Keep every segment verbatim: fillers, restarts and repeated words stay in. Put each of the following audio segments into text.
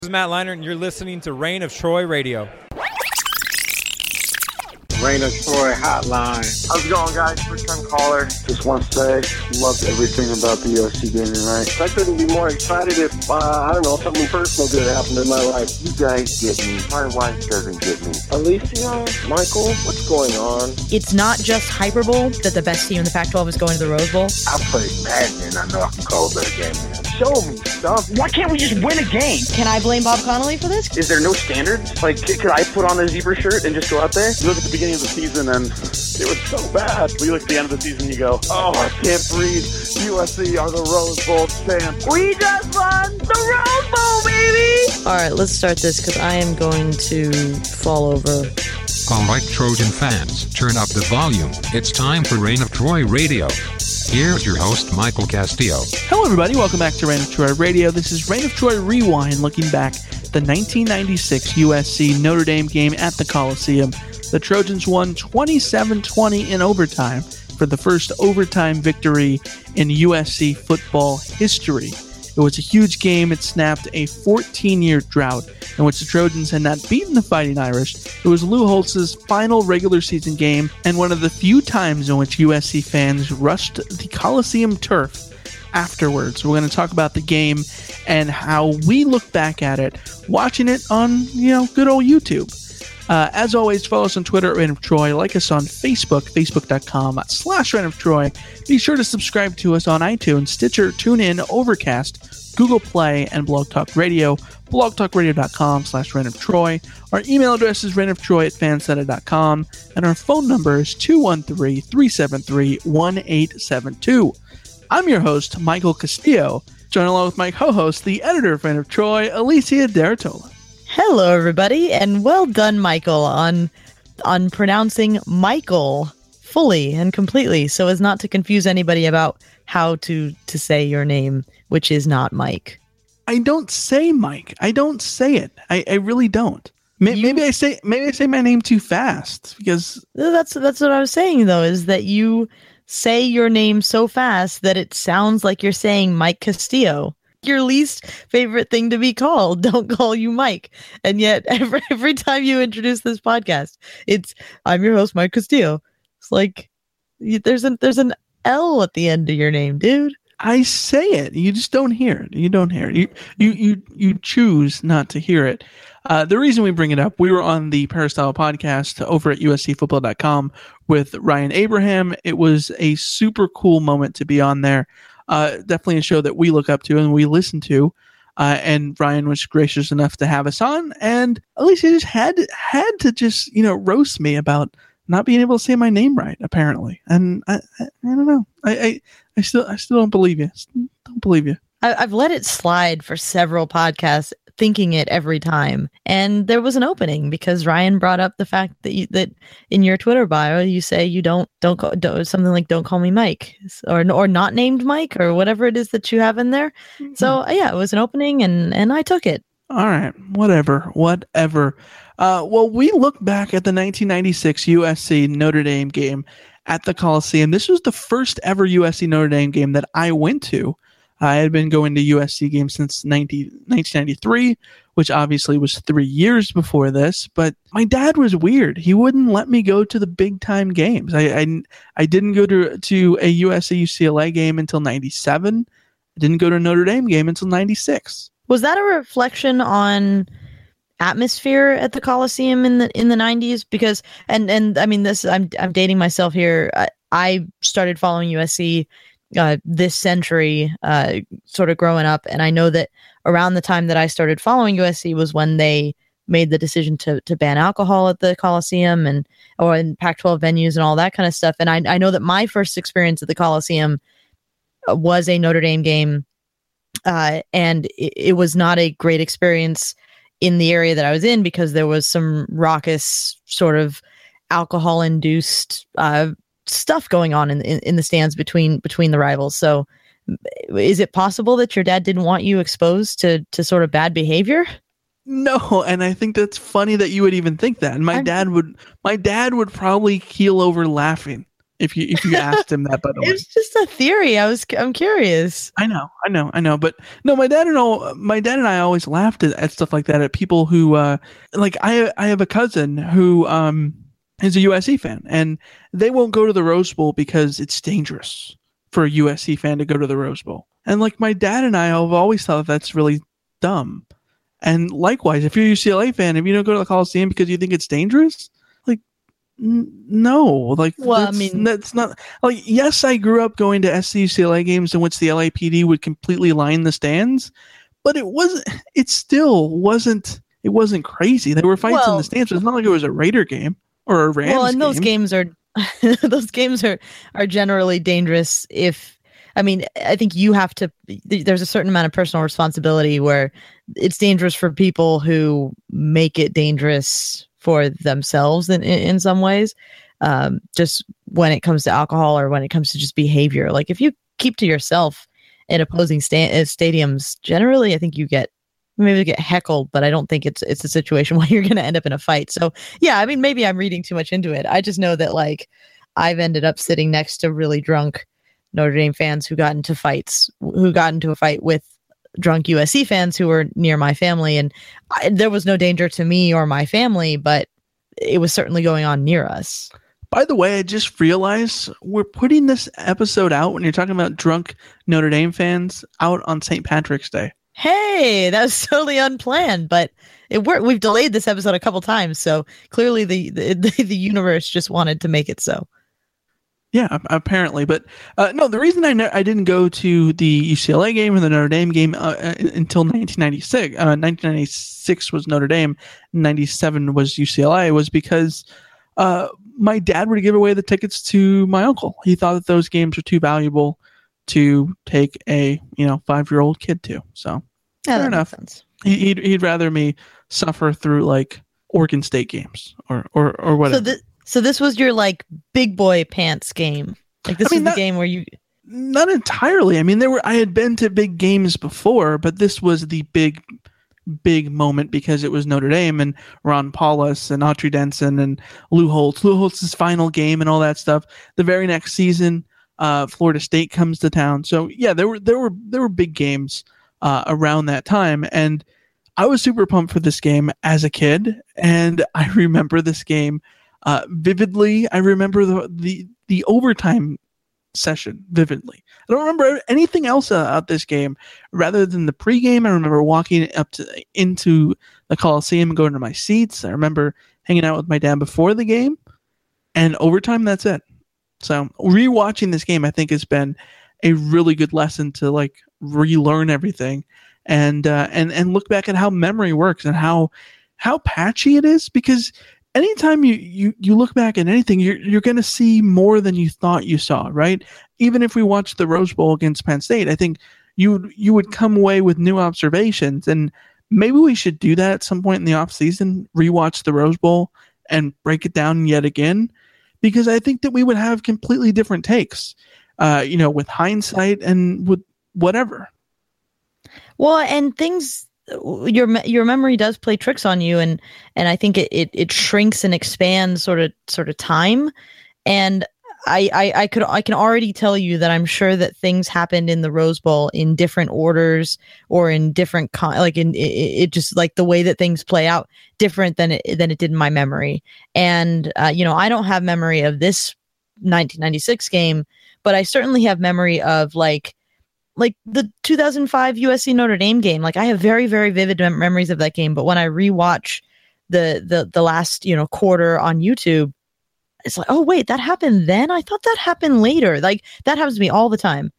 This is Matt Leinart, and you're listening to Reign of Troy Radio. Reign of Troy Hotline. How's it going, guys? First time caller. Just want to say, loved everything about the U S C game tonight. I couldn't be more excited if, uh, I don't know, something personal good happened in my life. You guys get me. My wife doesn't get me. Alicia, Michael, what's going on? It's not just hyperbole that the best team in the Pac twelve is going to the Rose Bowl. I play Madden, and I know I can call a better game than Show me stuff. Why can't we just win a game? Can I blame Bob Connolly for this? Is there no standards? Like, could I put on a zebra shirt and just go out there? You look at the beginning of the season and it was so bad. We look at the end of the season and you go, oh, I can't breathe. U S C are the Rose Bowl champs. We just won the Rose Bowl, baby! All right, let's start this because I am going to fall over. All right, Trojan fans, turn up the volume. It's time for Reign of Troy Radio. Here's your host, Michael Castillo. Hello, everybody. Welcome back to Reign of Troy Radio. This is Reign of Troy Rewind, looking back at the nineteen ninety-six U S C Notre Dame game at the Coliseum. The Trojans won twenty-seven twenty in overtime for the first overtime victory in U S C football history. It was a huge game. It snapped a fourteen-year drought in which the Trojans had not beaten the Fighting Irish. It was Lou Holtz's final regular season game and one of the few times in which U S C fans rushed the Coliseum turf afterwards. We're going to talk about the game and how we look back at it, watching it on, you know, good old YouTube. Uh, as always, follow us on Twitter at Reign of Troy. Like us on Facebook, facebook.com slash Reign of Troy. Be sure to subscribe to us on iTunes, Stitcher, TuneIn, Overcast, Google Play, and Blog Talk Radio. blogtalkradio.com slash Reign of Troy. Our email address is reignoftroy at fansetta dot com. And our phone number is two one three, three seven three, one eight seven two. I'm your host, Michael Castillo. Joined along with my co-host, the editor of Reign of Troy, Alicia Dertola. Hello, everybody, and well done, Michael, on on pronouncing Michael fully and completely, so as not to confuse anybody about how to, to say your name, which is not Mike. I don't say Mike. I don't say it. I, I really don't. Maybe, you, maybe I say maybe I say my name too fast because that's that's what I was saying though, is that you say your name so fast that it sounds like you're saying Mike Castillo. Your least favorite thing to be called. Don't call you Mike. And yet every every time you introduce this podcast, it's I'm your host, Mike Castillo. It's like you, there's an there's an L at the end of your name, dude. I say it. You just don't hear it. You don't hear it. You you you, you choose not to hear it. Uh, the reason we bring it up, we were on the Peristyle podcast over at U S C football dot com with Ryan Abraham. It was a super cool moment to be on there. Uh, definitely a show that we look up to and we listen to. Uh, and Ryan was gracious enough to have us on. And Alicia just had had to just, you know, roast me about not being able to say my name right, apparently. And I, I, I don't know. I, I, I still I still don't believe you. Still don't believe you. I, I've let it slide for several podcasts, thinking it every time. And there was an opening because Ryan brought up the fact that you, that in your Twitter bio you say you don't don't, call, don't something like don't call me Mike or or not named Mike or whatever it is that you have in there. Mm-hmm. So yeah, it was an opening and and I took it. All right, whatever, whatever. Uh, well, we look back at the nineteen ninety-six U S C Notre Dame game at the Coliseum. This was the first ever U S C Notre Dame game that I went to. I had been going to U S C games since nineteen ninety-three, which obviously was three years before this. But my dad was weird. He wouldn't let me go to the big time games. I I, I didn't go to to a U S C U C L A game until ninety-seven. I didn't go to a Notre Dame game until ninety-six. Was that a reflection on atmosphere at the Coliseum in the in the nineties? Because and and I mean this I'm I'm dating myself here. I, I started following U S C Uh, this century, uh, sort of growing up. And I know that around the time that I started following U S C was when they made the decision to to ban alcohol at the Coliseum and or in Pac twelve venues and all that kind of stuff. And I, I know that my first experience at the Coliseum was a Notre Dame game. Uh, and it, it was not a great experience in the area that I was in because there was some raucous sort of alcohol-induced uh stuff going on in, in in the stands between between the rivals. So is it possible that your dad didn't want you exposed to to sort of bad behavior? No, and I think that's funny that you would even think that. And my I'm, dad would my dad would probably keel over laughing If you if you asked him that, by the way, It's just a theory. I was I'm curious. I know, I know, I know, but no, my dad and all, my dad and I always laughed at, at stuff like that. At people who, uh, like, I I have a cousin who um is a U S C fan, and they won't go to the Rose Bowl because it's dangerous for a U S C fan to go to the Rose Bowl. And like my dad and I have always thought that's really dumb. And likewise, if you're a U C L A fan, if you don't go to the Coliseum because you think it's dangerous, like. No, like Well, I that's, mean- that's not like. Yes, I grew up going to S C U C L A games in which the L A P D would completely line the stands, but it wasn't. It still wasn't. It wasn't crazy. There were fights in Well- the stands. It's not like it was a Raider game or a Rams Well, and those game. games are those games are are generally dangerous. If I mean, I think you have to. There's a certain amount of personal responsibility where it's dangerous for people who make it dangerous for themselves in, in, in some ways, um, just when it comes to alcohol or when it comes to just behavior. Like if you keep to yourself in opposing sta- uh, stadiums, generally, I think you get maybe you get heckled, but I don't think it's it's a situation where you're going to end up in a fight. So yeah, I mean, maybe I'm reading too much into it. I just know that like I've ended up sitting next to really drunk Notre Dame fans who got into fights, who got into a fight with drunk U S C fans who were near my family, and I, there was no danger to me or my family, but it was certainly going on near us. By the way, I just realized we're putting this episode out when you're talking about drunk Notre Dame fans out on Saint Patrick's Day. Hey, that was totally unplanned, but it worked. We've delayed this episode a couple times, so clearly the the, the universe just wanted to make it so. Yeah, apparently. But uh, no, the reason I ne- I didn't go to the U C L A game and the Notre Dame game uh, uh, until nineteen ninety-six, uh, nineteen ninety-six was Notre Dame, ninety-seven was U C L A, was because uh, my dad would give away the tickets to my uncle. He thought that those games were too valuable to take a you know five-year-old kid to. So Yeah, fair that enough. makes sense. He, he'd he'd rather me suffer through like Oregon State games or or or whatever. So this so this was your like big boy pants game. Like this I mean, was the that- game where you. Not entirely. I mean, there were I had been to big games before, but this was the big, big moment because it was Notre Dame and Ron Paulus and Autry Denson and Lou Holtz. Lou Holtz's final game and all that stuff. The very next season, uh, Florida State comes to town. So yeah, there were there were there were big games uh, around that time, and I was super pumped for this game as a kid, and I remember this game uh, vividly. I remember the the the overtime session vividly. I don't remember anything else about this game rather than the pregame. I remember walking up to into the Coliseum and going to my seats. I remember hanging out with my dad before the game, and overtime. That's it. So rewatching this game, I think, has been a really good lesson to like relearn everything and uh, and and look back at how memory works and how how patchy it is, because anytime you, you, you look back at anything, you're you're going to see more than you thought you saw, right? Even if we watched the Rose Bowl against Penn State, I think you would, you would come away with new observations, and maybe we should do that at some point in the off season, rewatch the Rose Bowl and break it down yet again, because I think that we would have completely different takes, uh, you know, with hindsight and with whatever. Well, and things your me- your memory does play tricks on you, and and I think it, it it shrinks and expands sort of sort of time, and I, I I could I can already tell you that I'm sure that things happened in the Rose Bowl in different orders or in different con- like in it, it just like the way that things play out different than it than it did in my memory, and uh, you know I don't have memory of this nineteen ninety-six game, but I certainly have memory of like. Like the two thousand five U S C Notre Dame game, like I have very, very vivid mem- memories of that game. But when I rewatch the the the last you know quarter on YouTube, it's like, oh wait, that happened then. I thought that happened later. Like that happens to me all the time.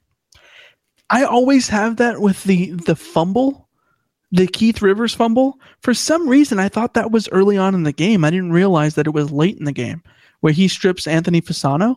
I always have that with the the fumble, the Keith Rivers fumble. For some reason, I thought that was early on in the game. I didn't realize that it was late in the game where he strips Anthony Fasano.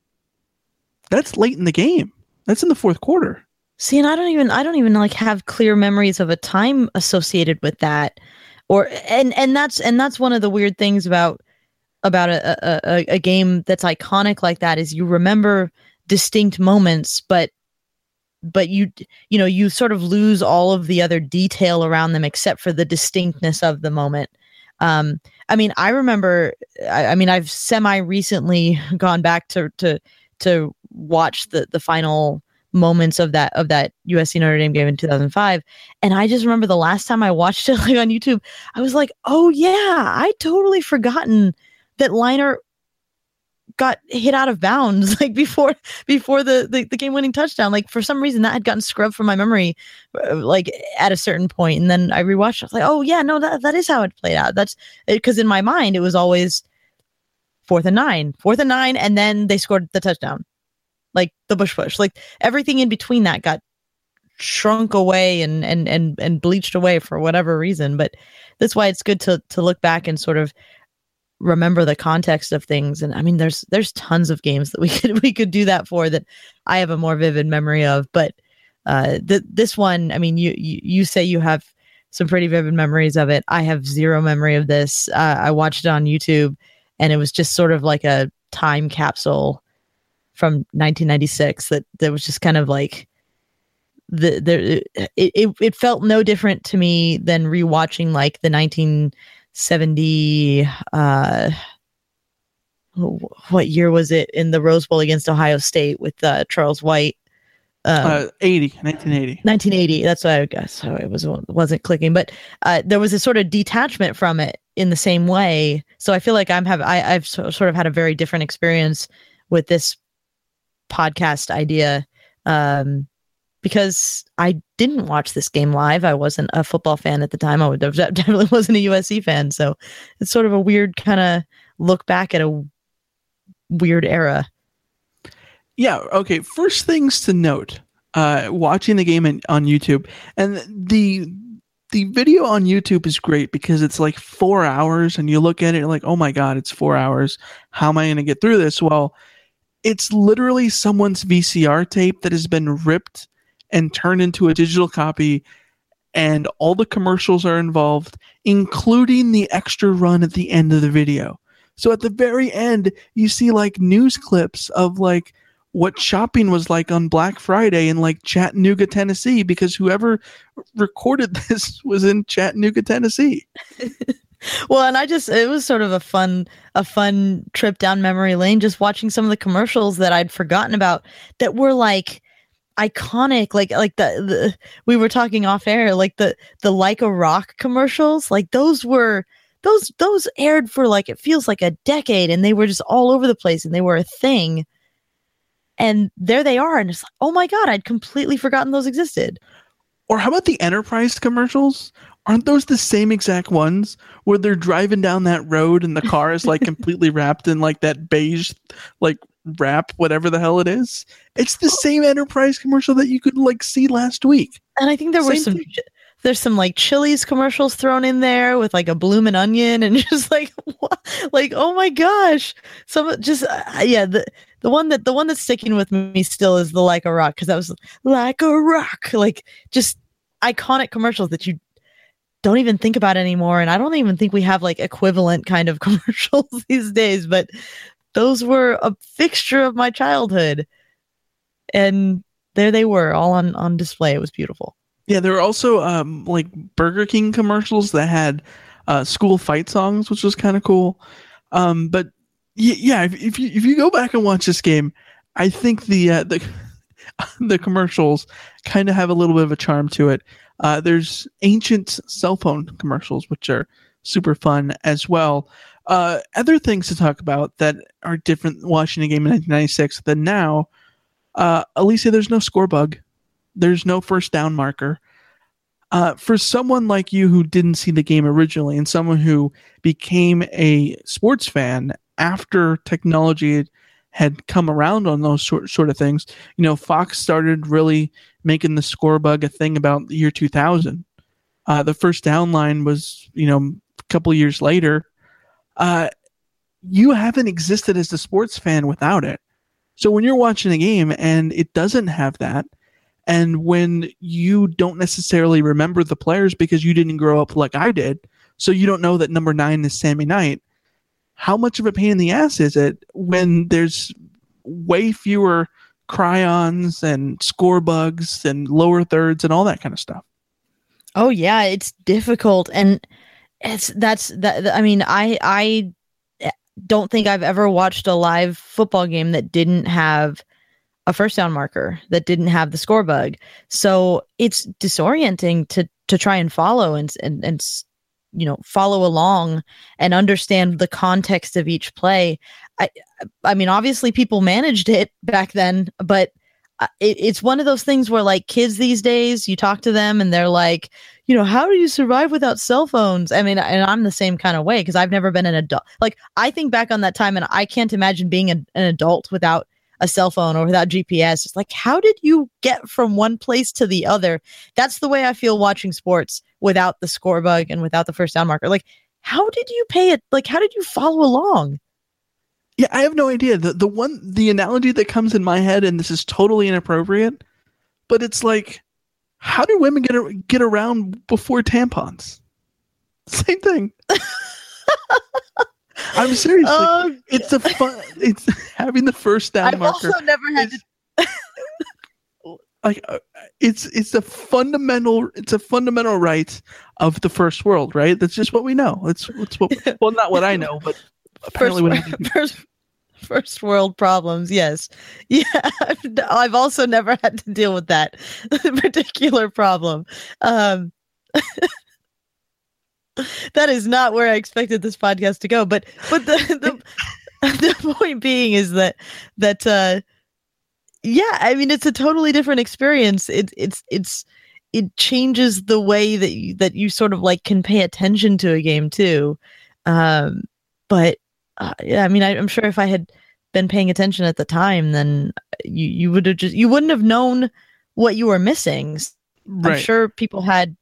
That's late in the game. That's in the fourth quarter. See, and I don't even I don't even like have clear memories of a time associated with that, or and and that's and that's one of the weird things about about a a, a game that's iconic like that is you remember distinct moments, but but you you know you sort of lose all of the other detail around them except for the distinctness of the moment. Um, I mean, I remember. I, I mean, I've semi recently gone back to to to watch the the final moments of that of that U S C Notre Dame game in two thousand five. And I just remember the last time I watched it like on YouTube, I was like, oh yeah, I totally forgotten that Liner got hit out of bounds like before before the, the the game-winning touchdown. Like for some reason that had gotten scrubbed from my memory uh, like at a certain point. And then I rewatched it. I was like, oh yeah, no, that, that is how it played out. That's because in my mind it was always fourth and nine, fourth and nine, and then they scored the touchdown. Like the Bush push, like everything in between that got shrunk away and and and and bleached away for whatever reason. But that's why it's good to to look back and sort of remember the context of things. And I mean, there's there's tons of games that we could we could do that for that I have a more vivid memory of. But uh, th- this one, I mean, you, you you say you have some pretty vivid memories of it. I have zero memory of this. Uh, I watched it on YouTube, and it was just sort of like a time capsule from nineteen ninety-six that that was just kind of like the the it, it it felt no different to me than rewatching like the nineteen seventy uh what year was it in the Rose Bowl against Ohio State with uh, Charles White. Um, uh, eighty, nineteen eighty. nineteen eighty. That's what I guess. So it was wasn't clicking, but uh, there was a sort of detachment from it in the same way. So I feel like I'm have I, I've so, sort of had a very different experience with this podcast idea um, because I didn't watch this game live. I wasn't a football fan at the time. I definitely wasn't a U S C fan. So it's sort of a weird kind of look back at a weird era. Yeah. Okay. First things to note, uh, watching the game in, on YouTube, and the the video on YouTube is great because it's like four hours and you look at it and like, oh my God, it's four hours. How am I going to get through this? Well, it's literally someone's V C R tape that has been ripped and turned into a digital copy, and all the commercials are involved, including the extra run at the end of the video. So at the very end, you see like news clips of like what shopping was like on Black Friday in like Chattanooga, Tennessee, because whoever recorded this was in Chattanooga, Tennessee. Well, and I just, it was sort of a fun, a fun trip down memory lane, just watching some of the commercials that I'd forgotten about that were like iconic, like, like the, the we were talking off air, like the, the Like a Rock commercials, like those were, those, those aired for like, it feels like a decade, and they were just all over the place and they were a thing. And there they are. And it's like, oh my God, I'd completely forgotten those existed. Or how about the Enterprise commercials? Aren't those the same exact ones where they're driving down that road and the car is like completely wrapped in like that beige, like wrap, whatever the hell it is? It's the same Enterprise commercial that you could like see last week. And I think there were some, thing. there's some like Chili's commercials thrown in there with like a bloomin' onion and just like, what? Like, oh my gosh. Some just, uh, yeah, the, the one that, the one that's sticking with me still is the Like a Rock. Cause that was Like a Rock, like just iconic commercials that you don't even think about anymore. And I don't even think we have like equivalent kind of commercials these days, but those were a fixture of my childhood. And there they were all on, on display. It was beautiful. Yeah. There were also um, like Burger King commercials that had uh, school fight songs, which was kind of cool. Um, but y- yeah, if, if you, if you go back and watch this game, I think the, uh, the, the commercials kind of have a little bit of a charm to it. Uh, there's ancient cell phone commercials, which are super fun as well. Uh, other things to talk about that are different watching a game in nineteen ninety-six than now. Uh, Alicia, there's no score bug. There's no first down marker. Uh, for someone like you who didn't see the game originally and someone who became a sports fan after technology had come around on those sort, sort of things, you know, Fox started really making the score bug a thing about the year two thousand. Uh, the first down line was, you know, a couple of years later. Uh, you haven't existed as a sports fan without it. So when you're watching a game and it doesn't have that, and when you don't necessarily remember the players because you didn't grow up like I did, so you don't know that number nine is Sammy Knight, how much of a pain in the ass is it when there's way fewer cryons and score bugs and lower thirds and all that kind of stuff? Oh yeah, it's difficult. And it's, that's that. I mean, I, I, don't think I've ever watched a live football game that didn't have a first down marker, that didn't have the score bug. So it's disorienting to to try and follow and and and you know follow along and understand the context of each play. I I mean, obviously people managed it back then, but it, it's one of those things where like kids these days, you talk to them and they're like, you know, how do you survive without cell phones? I mean, and I'm the same kind of way because I've never been an adult. Like I think back on that time and I can't imagine being a, an adult without a cell phone or without G P S. It's like, how did you get from one place to the other? That's the way I feel watching sports without the score bug and without the first down marker. Like, how did you pay it? Like, how did you follow along? Yeah, I have no idea. The the one the analogy that comes in my head, and this is totally inappropriate, but it's like, how do women get a, get around before tampons? Same thing. I'm serious. Oh, like, it's a fun. It's having the first down I've marker. also never had to. Like uh, it's it's a fundamental it's a fundamental right of the first world, right? That's just what we know. It's it's what well, not what I know, but apparently First, what first, first world problems. Yes, yeah. I've, I've also never had to deal with that particular problem. Um, that is not where I expected this podcast to go. But but the the, the point being is that that uh, yeah, I mean it's a totally different experience. It it's it's it changes the way that you, that you sort of like can pay attention to a game too. Um, but uh, yeah, I mean I, I'm sure if I had been paying attention at the time, then you you would have just you wouldn't have known what you were missing. Right. I'm sure people had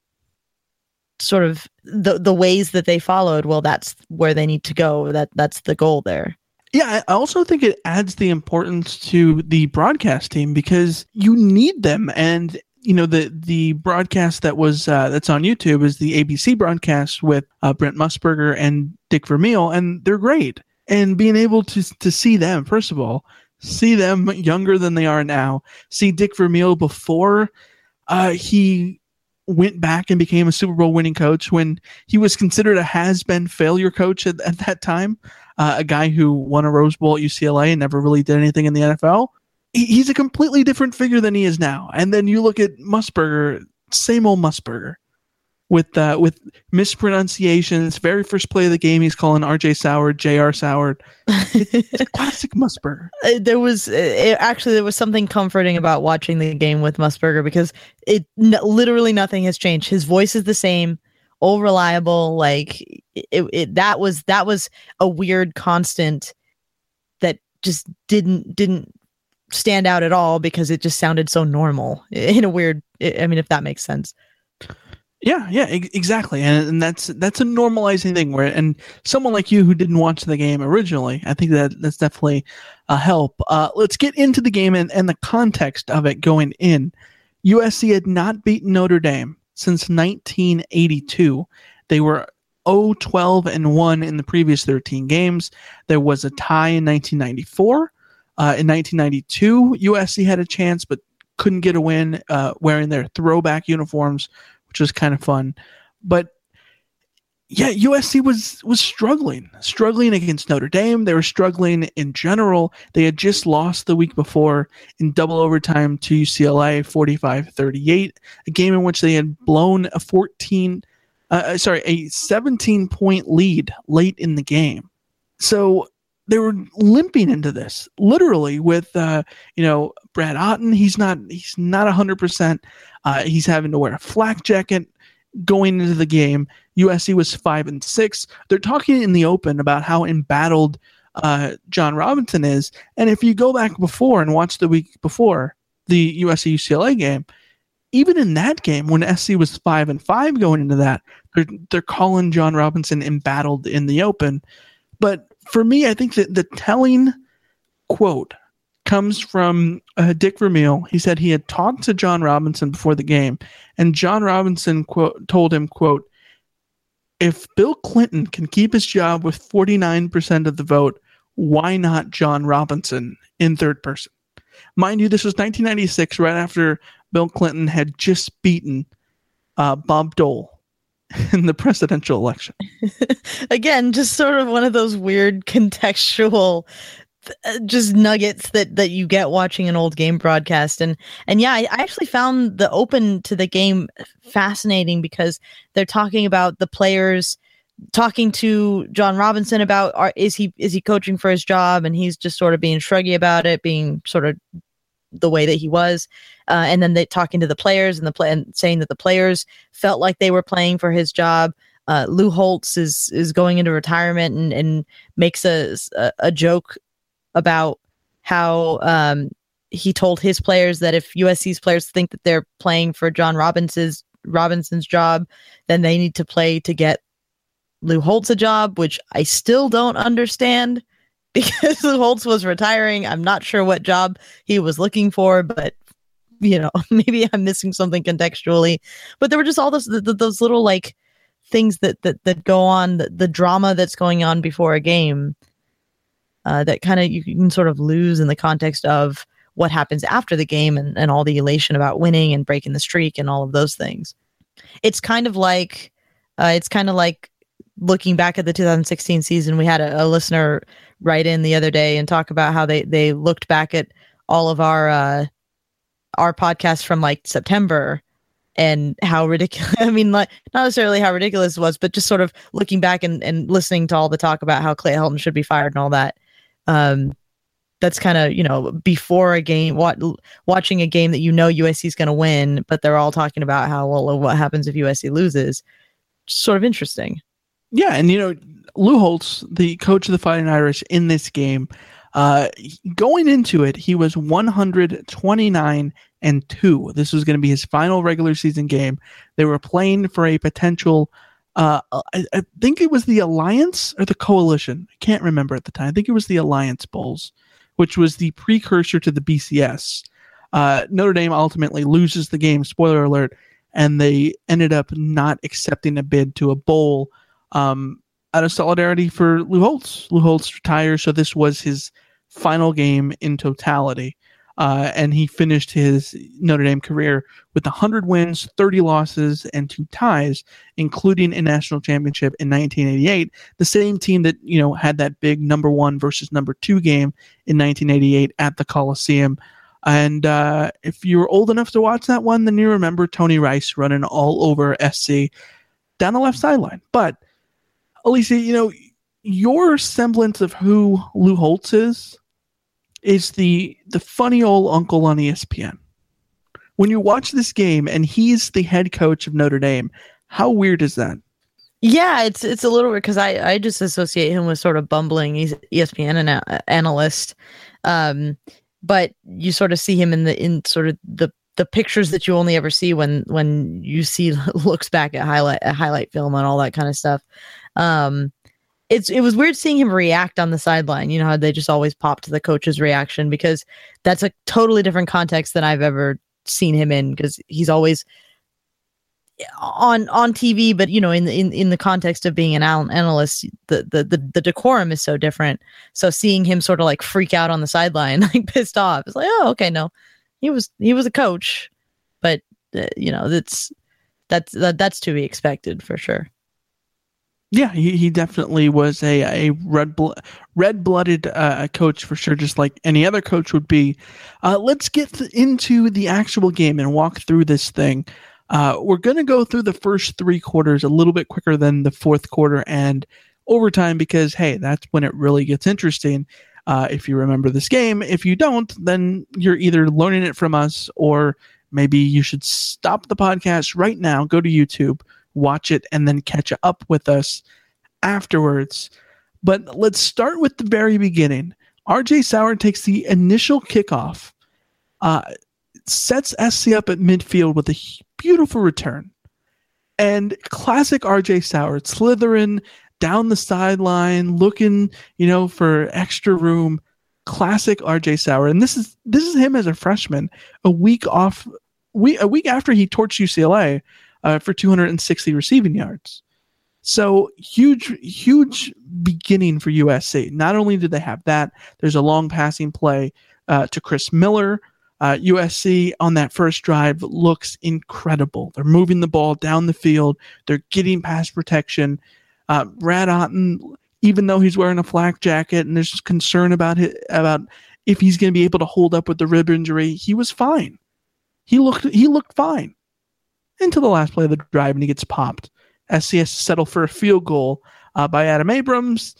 sort of the the ways that they followed. Well, that's where they need to go. That that's the goal there. Yeah, I also think it adds the importance to the broadcast team because you need them. And you know the the broadcast that was uh, that's on YouTube is the A B C broadcast with uh, Brent Musburger and Dick Vermeil, and they're great. And being able to to see them, first of all, see them younger than they are now, see Dick Vermeil before uh, he went back and became a Super Bowl winning coach, when he was considered a has-been failure coach at, at that time, uh, a guy who won a Rose Bowl at U C L A and never really did anything in the N F L. He, he's a completely different figure than he is now. And then you look at Musburger, same old Musburger, with uh, with mispronunciations. Very first play of the game, he's calling R J Soward J R Soward. It's, it's classic Musburger. Uh, there was it, actually there was something comforting about watching the game with Musburger because it n- literally nothing has changed. His voice is the same, all reliable. Like it, it that was that was a weird constant that just didn't didn't stand out at all because it just sounded so normal in a weird. I mean, if that makes sense. Yeah, yeah, e- exactly, and and that's that's a normalizing thing. Where and someone like you who didn't watch the game originally, I think that that's definitely a help. Uh, let's get into the game and, and the context of it going in. U S C had not beaten Notre Dame since nineteen eighty-two. They were oh twelve and one in the previous thirteen games. There was a tie in nineteen ninety-four. Uh, in nineteen ninety-two, U S C had a chance but couldn't get a win uh, wearing their throwback uniforms, which was kind of fun. But yeah, U S C was was struggling, struggling against Notre Dame. They were struggling in general. They had just lost the week before in double overtime to U C L A, forty-five thirty-eight, a game in which they had blown a fourteen, uh, sorry, a seventeen-point lead late in the game. So they were limping into this, literally, with uh, you know Brad Otten. He's not he's not one hundred percent. Uh, he's having to wear a flak jacket going into the game. U S C was five and six. They're talking in the open about how embattled uh, John Robinson is, and if you go back before and watch the week before the U S C U C L A game, even in that game when S C was five and five going into that, they're they're calling John Robinson embattled in the open. But for me, I think that the telling quote comes from uh, Dick Vermeil. He said he had talked to John Robinson before the game, and John Robinson quote, told him, quote, "If Bill Clinton can keep his job with forty-nine percent of the vote, why not John Robinson in third person?" Mind you, this was nineteen ninety-six, right after Bill Clinton had just beaten uh, Bob Dole in the presidential election. Again, just sort of one of those weird contextual uh, just nuggets that that you get watching an old game broadcast. And and yeah, I, I actually found the open to the game fascinating because they're talking about the players talking to John Robinson about are, is he is he coaching for his job, and he's just sort of being shruggy about it, being sort of the way that he was, uh, and then they talking to the players and the play and saying that the players felt like they were playing for his job. Uh, Lou Holtz is is going into retirement and, and makes a, a a joke about how um, he told his players that if U S C's players think that they're playing for John Robinson's Robinson's job, then they need to play to get Lou Holtz a job, which I still don't understand. Because Lou Holtz was retiring. I'm not sure what job he was looking for, but you know, maybe I'm missing something contextually. But there were just all those the, those little like things that that that go on, the, the drama that's going on before a game, uh, that kind of you can sort of lose in the context of what happens after the game and, and all the elation about winning and breaking the streak and all of those things. It's kind of like uh, it's kind of like looking back at the two thousand sixteen season. We had a, a listener write in the other day and talk about how they they looked back at all of our uh our podcasts from like September and how ridiculous I mean like not necessarily how ridiculous it was, but just sort of looking back and, and listening to all the talk about how Clay Helton should be fired and all that. Um that's kind of, you know, before a game, what watching a game that you know U S C is going to win, but they're all talking about how, well, what happens if U S C loses. Sort of interesting. Yeah, and you know, Lou Holtz, the coach of the Fighting Irish in this game, uh, going into it, he was one hundred twenty-nine and two. This was going to be his final regular season game. They were playing for a potential, uh, I, I think it was the Alliance or the Coalition. I can't remember at the time. I think it was the Alliance Bowls, which was the precursor to the B C S. Uh, Notre Dame ultimately loses the game, spoiler alert, and they ended up not accepting a bid to a bowl. Um, out of solidarity for Lou Holtz. Lou Holtz retires, so this was his final game in totality. Uh, and he finished his Notre Dame career with one hundred wins, thirty losses, and two ties, including a national championship in nineteen eighty-eight. The same team that, you know, had that big number one versus number two game in nineteen eighty-eight at the Coliseum. And uh, if you were old enough to watch that one, then you remember Tony Rice running all over S C down the left sideline. But Alicia, you know, your semblance of who Lou Holtz is, is the the funny old uncle on E S P N. When you watch this game and he's the head coach of Notre Dame, how weird is that? Yeah, it's it's a little weird because I, I just associate him with sort of bumbling E S P N ana- analyst. Um, but you sort of see him in the in sort of the the pictures that you only ever see when when you see looks back at highlight at highlight film and all that kind of stuff. Um, it's it was weird seeing him react on the sideline. You know how they just always pop to the coach's reaction, because that's a totally different context than I've ever seen him in, because he's always on on T V, but you know, in the in, in the context of being an analyst, the, the the the decorum is so different. So seeing him sort of like freak out on the sideline, like pissed off, it's like, oh, okay, no, he was he was a coach, but uh, you know, that's that's that, that's to be expected for sure. Yeah, he, he definitely was a a red blo- red blooded uh, coach for sure, just like any other coach would be. Uh, let's get th- into the actual game and walk through this thing. Uh, we're going to go through the first three quarters a little bit quicker than the fourth quarter and overtime, because, hey, that's when it really gets interesting. Uh, if you remember this game, if you don't, then you're either learning it from us, or maybe you should stop the podcast right now, go to YouTube, watch it, and then catch up with us afterwards. But let's start with the very beginning. R J Sauer takes the initial kickoff, uh, sets S C up at midfield with a beautiful return. And classic R J Sauer, slithering down the sideline, looking, you know, for extra room. Classic R J Sauer. And this is this is him as a freshman, a week off, we a week after he torched U C L A uh, for two hundred sixty receiving yards. So huge, huge beginning for U S C. Not only did they have that, there's a long passing play uh, to Chris Miller. Uh, U S C on that first drive looks incredible. They're moving the ball down the field. They're getting pass protection. Uh, Brad Otten, even though he's wearing a flak jacket and there's concern about his, about if he's going to be able to hold up with the rib injury, he was fine. He looked he looked fine until the last play of the drive, and he gets popped. S C has to settle for a field goal uh, by Adam Abrams,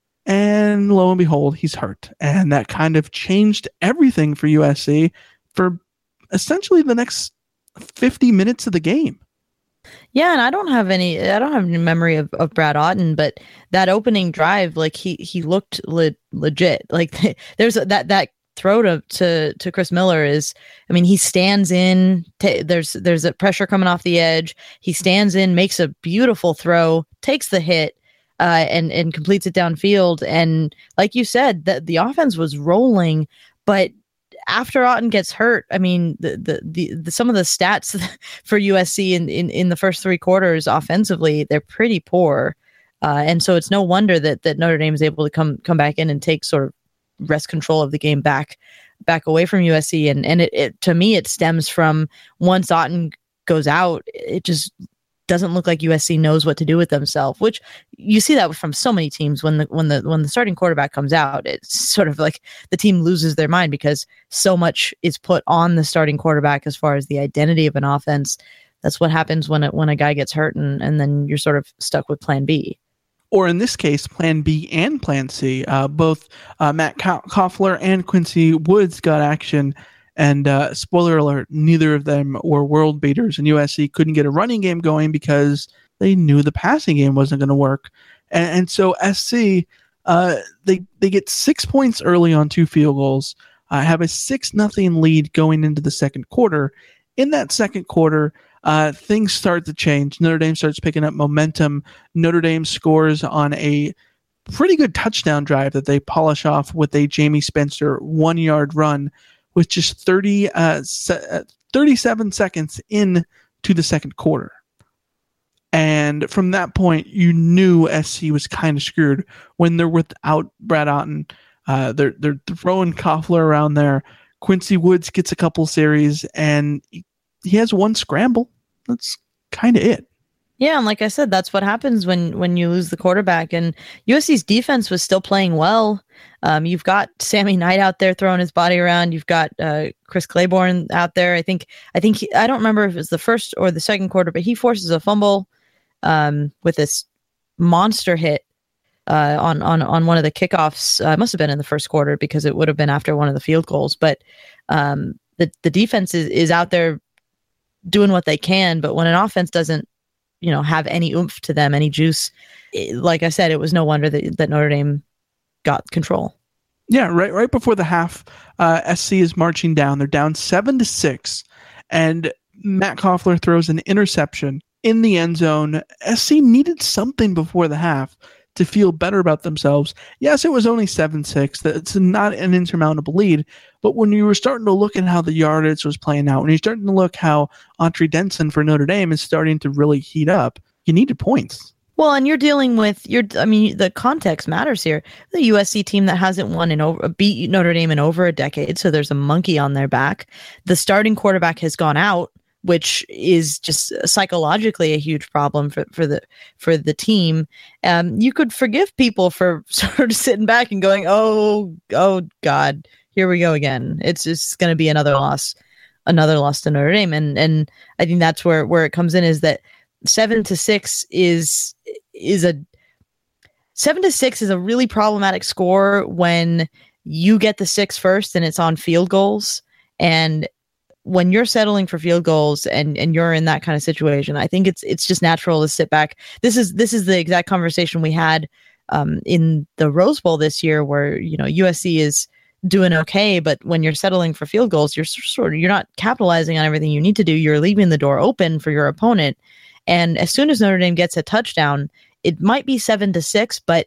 and lo and behold, he's hurt. And that kind of changed everything for U S C for essentially the next fifty minutes of the game. Yeah, and I don't have any I don't have any memory of, of Brad Otten, but that opening drive, like he he looked le- legit. Like there's a, that that throw to, to to Chris Miller is, I mean, he stands in, t- there's there's a pressure coming off the edge. He stands in, makes a beautiful throw, takes the hit, uh, and and completes it downfield. And like you said, that the offense was rolling, but after Otten gets hurt, I mean, the, the the the some of the stats for U S C in, in, in the first three quarters offensively, they're pretty poor. Uh, and so it's no wonder that that Notre Dame is able to come come back in and take sort of wrest control of the game back back away from U S C. And and it, it to me, it stems from once Otten goes out, it just doesn't look like U S C knows what to do with themselves, which you see that from so many teams. When the when the when the starting quarterback comes out, it's sort of like the team loses their mind because so much is put on the starting quarterback as far as the identity of an offense. That's what happens when it, when a guy gets hurt, and, and then you're sort of stuck with plan B. Or in this case, plan B and plan C. Uh, both uh, Matt Koffler and Quincy Woods got action. And uh, spoiler alert, neither of them were world beaters, and U S C couldn't get a running game going because they knew the passing game wasn't going to work. And, and so S C, uh, they they get six points early on two field goals, uh, have a six nothing lead going into the second quarter. In that second quarter, uh, things start to change. Notre Dame starts picking up momentum. Notre Dame scores on a pretty good touchdown drive that they polish off with a Jamie Spencer one-yard run, with just thirty, uh, se- thirty-seven seconds in to the second quarter. And from that point, you knew S C was kind of screwed when they're without Brad Otten. Uh, they're, they're throwing Koffler around there. Quincy Woods gets a couple series, and he, he has one scramble. That's kind of it. Yeah, and like I said, that's what happens when when you lose the quarterback. And U S C's defense was still playing well. Um, you've got Sammy Knight out there throwing his body around. You've got uh, Chris Claiborne out there. I think I think he, I don't remember if it was the first or the second quarter, but he forces a fumble um, with this monster hit uh, on on on one of the kickoffs. Uh, it must have been in the first quarter because it would have been after one of the field goals. But um, the the defense is is out there doing what they can. But when an offense doesn't, you know, have any oomph to them, any juice, it, like I said, it was no wonder that, that Notre Dame got control. Yeah, right. Right before the half, uh, S C is marching down. They're down seven to six, and Matt Koffler throws an interception in the end zone. S C needed something before the half to feel better about themselves. Yes, it was only seven six. That's not an insurmountable lead. But when you were starting to look at how the yardage was playing out, when you're starting to look how Autry Denson for Notre Dame is starting to really heat up, you needed points. Well, and you're dealing with your. I mean, the context matters here. The U S C team that hasn't won in over beat Notre Dame in over a decade, so there's a monkey on their back. The starting quarterback has gone out, which is just psychologically a huge problem for, for the for the team. Um, you could forgive people for sort of sitting back and going, "Oh, oh God, here we go again. It's just going to be another loss, another loss to Notre Dame." And and I think that's where where it comes in, is that seven to six is is a seven to six is a really problematic score when you get the six first and it's on field goals. And when you're settling for field goals and, and you're in that kind of situation, I think it's it's just natural to sit back. This is this is the exact conversation we had um, in the Rose Bowl this year, where, you know, U S C is doing okay, but when you're settling for field goals, you're sort of you're not capitalizing on everything you need to do. You're leaving the door open for your opponent. And as soon as Notre Dame gets a touchdown, it might be seven to six, but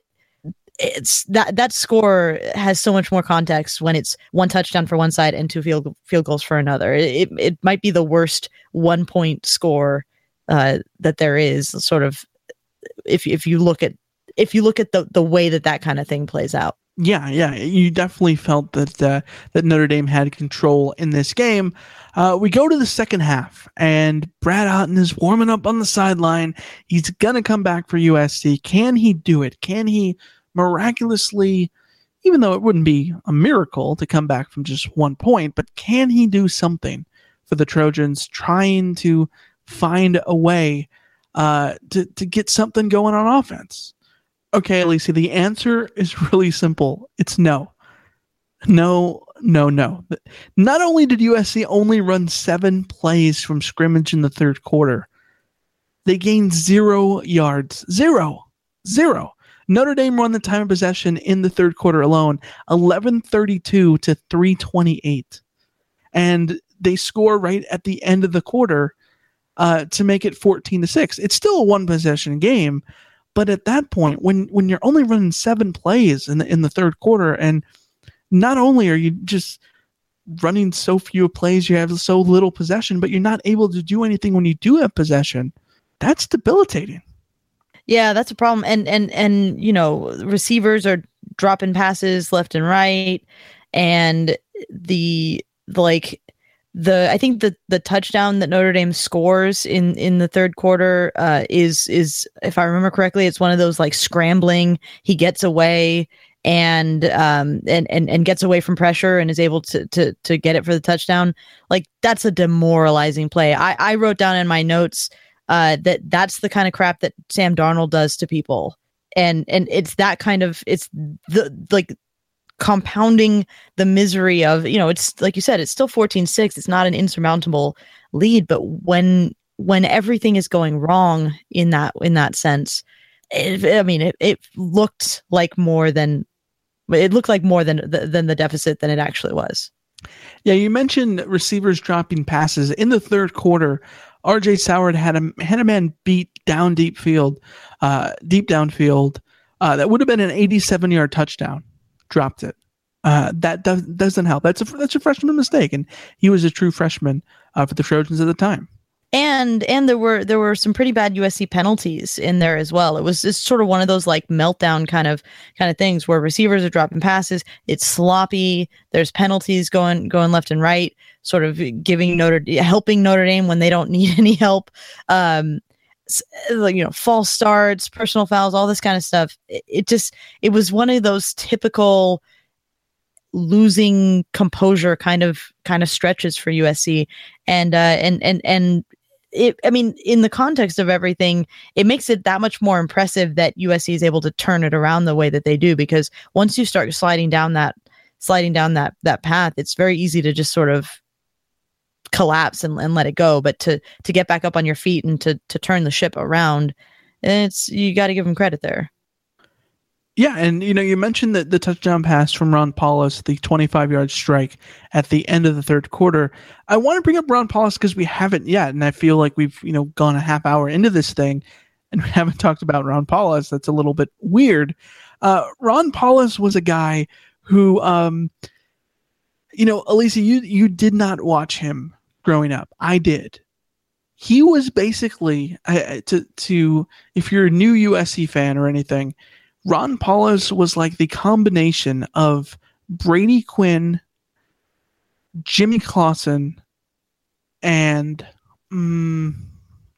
it's that that score has so much more context when it's one touchdown for one side and two field field goals for another. It it might be the worst one point score uh, that there is. Sort of, if if you look at if you look at the the way that that kind of thing plays out. Yeah, yeah, you definitely felt that uh, that Notre Dame had control in this game. Uh, we go to the second half, and Brad Otten is warming up on the sideline. He's gonna come back for U S C. Can he do it? Can he miraculously, even though it wouldn't be a miracle to come back from just one point, but can he do something for the Trojans, trying to find a way uh, to to get something going on offense? Okay, Alicia, the answer is really simple. It's no. No, no, no. Not only did U S C only run seven plays from scrimmage in the third quarter, they gained zero yards. Zero. Zero. Notre Dame won the time of possession in the third quarter alone, eleven thirty-two to three twenty-eight. And they score right at the end of the quarter uh, to make it fourteen to six. It's still a one-possession game, but at that point, when when you're only running seven plays in the, in the third quarter, and not only are you just running so few plays, you have so little possession, but you're not able to do anything when you do have possession, that's debilitating. Yeah, that's a problem. And and and you know, receivers are dropping passes left and right, and the, the like the I think the the touchdown that Notre Dame scores in in the third quarter uh, is is if I remember correctly, it's one of those like scrambling. He gets away and um and and and gets away from pressure and is able to to to get it for the touchdown. Like, that's a demoralizing play. I I wrote down in my notes uh that that's the kind of crap that Sam Darnold does to people, and and it's that kind of it's the like. compounding the misery of, you know, it's like you said, it's still fourteen six. It's not an insurmountable lead, but when when everything is going wrong in that in that sense, it, I mean, it, it looked like more than it looked like more than than the deficit than it actually was. Yeah, you mentioned receivers dropping passes in the third quarter. R J Soward had a had a man beat down deep field, uh, deep downfield. Uh, that would have been an eighty-seven yard touchdown. Dropped it. Uh, that does, doesn't help. That's a that's a freshman mistake, and he was a true freshman uh, for the Trojans at the time. And and there were there were some pretty bad U S C penalties in there as well. It was just sort of one of those like meltdown kind of kind of things where receivers are dropping passes. It's sloppy. There's penalties going going left and right, sort of giving Notre helping Notre Dame when they don't need any help. Um, like, you know, false starts, personal fouls, all this kind of stuff. It, it just, it was one of those typical losing composure kind of, kind of stretches for U S C. And, uh, and, and, and it, I mean, in the context of everything, it makes it that much more impressive that U S C is able to turn it around the way that they do, because once you start sliding down that, sliding down that, that path, it's very easy to just sort of collapse and, and let it go. But to to get back up on your feet and to to turn the ship around, it's you got to give them credit there. Yeah, and you know, you mentioned that the touchdown pass from Ron Paulus, the twenty-five yard strike at the end of the third quarter. I want to bring up Ron Paulus because we haven't yet, and I feel like we've you know gone a half hour into this thing and we haven't talked about Ron Paulus. That's a little bit weird. Uh, Ron Paulus was a guy who, um, you know, Alicia, you you did not watch him growing up. I did. He was basically uh, to to if you're a new U S C fan or anything, Ron Paulus was like the combination of Brady Quinn, Jimmy Clausen, and um,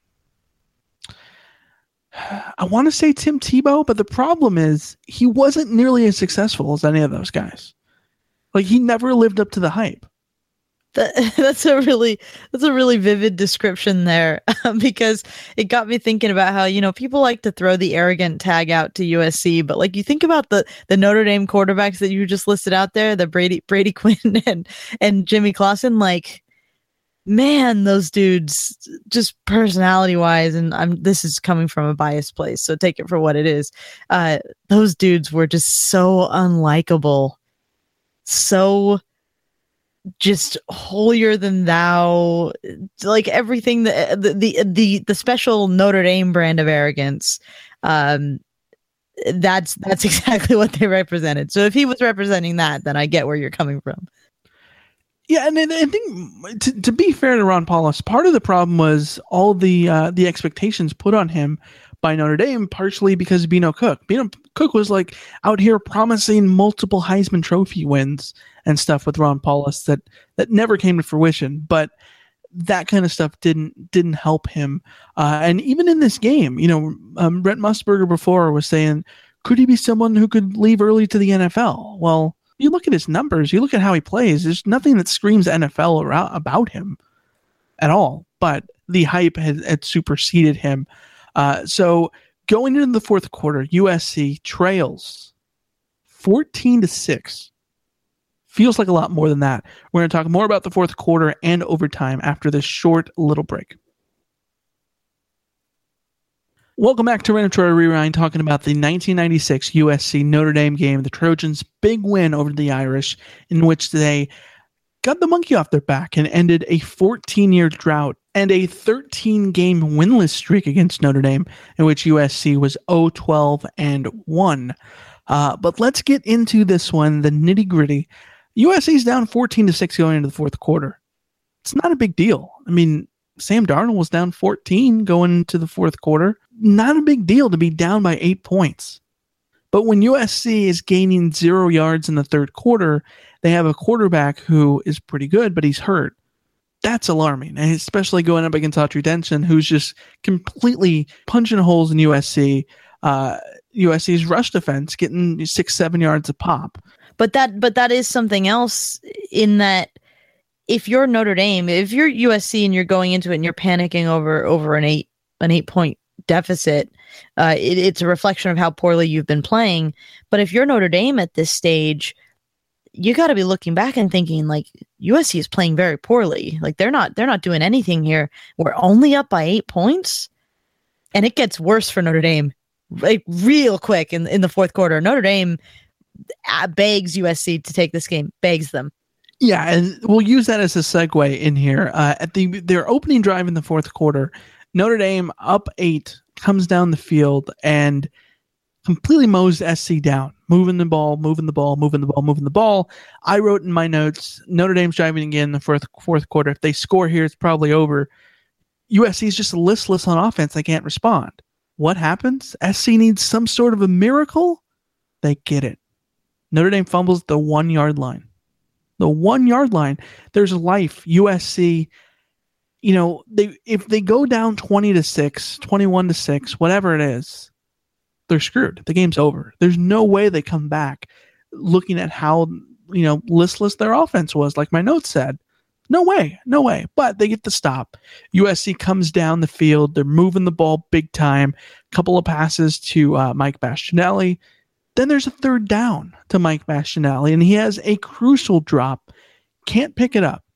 I want to say Tim Tebow, but the problem is he wasn't nearly as successful as any of those guys. Like, he never lived up to the hype. That, that's a really that's a really vivid description there, um, because it got me thinking about how, you know, people like to throw the arrogant tag out to U S C, but like you think about the the Notre Dame quarterbacks that you just listed out there, the Brady Brady Quinn and and Jimmy Clausen, like, man, those dudes, just personality wise, and I'm this is coming from a biased place, so take it for what it is. Uh, those dudes were just so unlikable, so just holier than thou, like everything that the, the the the special Notre Dame brand of arrogance. Um, that's that's exactly what they represented. So if he was representing that, then I get where you're coming from. Yeah, and I think to, to be fair to Ron Paulus, part of the problem was all the uh, the expectations put on him by Notre Dame, partially because of Bino Cook. Bino Cook was like out here promising multiple Heisman Trophy wins and stuff with Ron Paulus that that never came to fruition. But that kind of stuff didn't didn't help him. Uh, and even in this game, you know, um, Brent Musburger before was saying, could he be someone who could leave early to the N F L? Well, you look at his numbers, you look at how he plays, there's nothing that screams N F L around, about him at all. But the hype had, had superseded him. Uh, so going into the fourth quarter, U S C trails fourteen to six. Feels like a lot more than that. We're going to talk more about the fourth quarter and overtime after this short little break. Welcome back to Rain of Troy Rewind, talking about the nineteen ninety-six U S C Notre Dame game, the Trojans' big win over the Irish, in which they got the monkey off their back and ended a fourteen-year drought and a thirteen-game winless streak against Notre Dame, in which U S C was oh twelve and one. Uh, but let's get into this one, the nitty-gritty. U S C's down fourteen to six going into the fourth quarter. It's not a big deal. I mean, Sam Darnold was down fourteen going into the fourth quarter. Not a big deal to be down by eight points. But when U S C is gaining zero yards in the third quarter, they have a quarterback who is pretty good, but he's hurt. That's alarming, and especially going up against Autry Denson, who's just completely punching holes in U S C. Uh, U S C's rush defense getting six, seven yards a pop. But that, but that is something else in that if you're Notre Dame, if you're U S C and you're going into it and you're panicking over over an eight an eight point deficit, uh, it, it's a reflection of how poorly you've been playing. But if you're Notre Dame at this stage, you got to be looking back and thinking like U S C is playing very poorly. Like they're not they're not doing anything here. We're only up by eight points, and it gets worse for Notre Dame. Like real quick in, in the fourth quarter, Notre Dame begs U S C to take this game, begs them. Yeah, and we'll use that as a segue in here. Uh, at the their opening drive in the fourth quarter, Notre Dame up eight comes down the field and completely mows S C down, moving the ball, moving the ball, moving the ball, moving the ball. I wrote in my notes, Notre Dame's driving again in the fourth fourth quarter. If they score here, it's probably over. U S C is just listless on offense. They can't respond. What happens? S C needs some sort of a miracle. They get it. Notre Dame fumbles the one-yard line. The one-yard line. There's life. U S C, you know, they if they go down twenty to six, twenty-one to six, whatever it is, they're screwed. The game's over. There's no way they come back looking at how, you know, listless their offense was, like my notes said. No way, no way. But they get the stop. U S C comes down the field. They're moving the ball big time. Couple of passes to uh, Mike Bastianelli. Then there's a third down to Mike Bastianelli, and he has a crucial drop. Can't pick it up.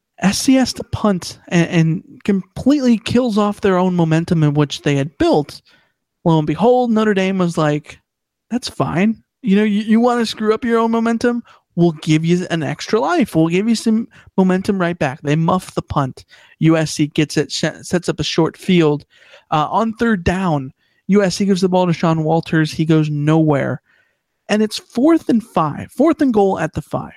S C has to punt and, and completely kills off their own momentum in which they had built. Lo and behold, Notre Dame was like, that's fine. You know, you, you want to screw up your own momentum? We'll give you an extra life. We'll give you some momentum right back. They muff the punt. U S C gets it, sh- sets up a short field. Uh, on third down, U S C gives the ball to Sean Walters. He goes nowhere. And it's fourth and five. Fourth and goal at the five.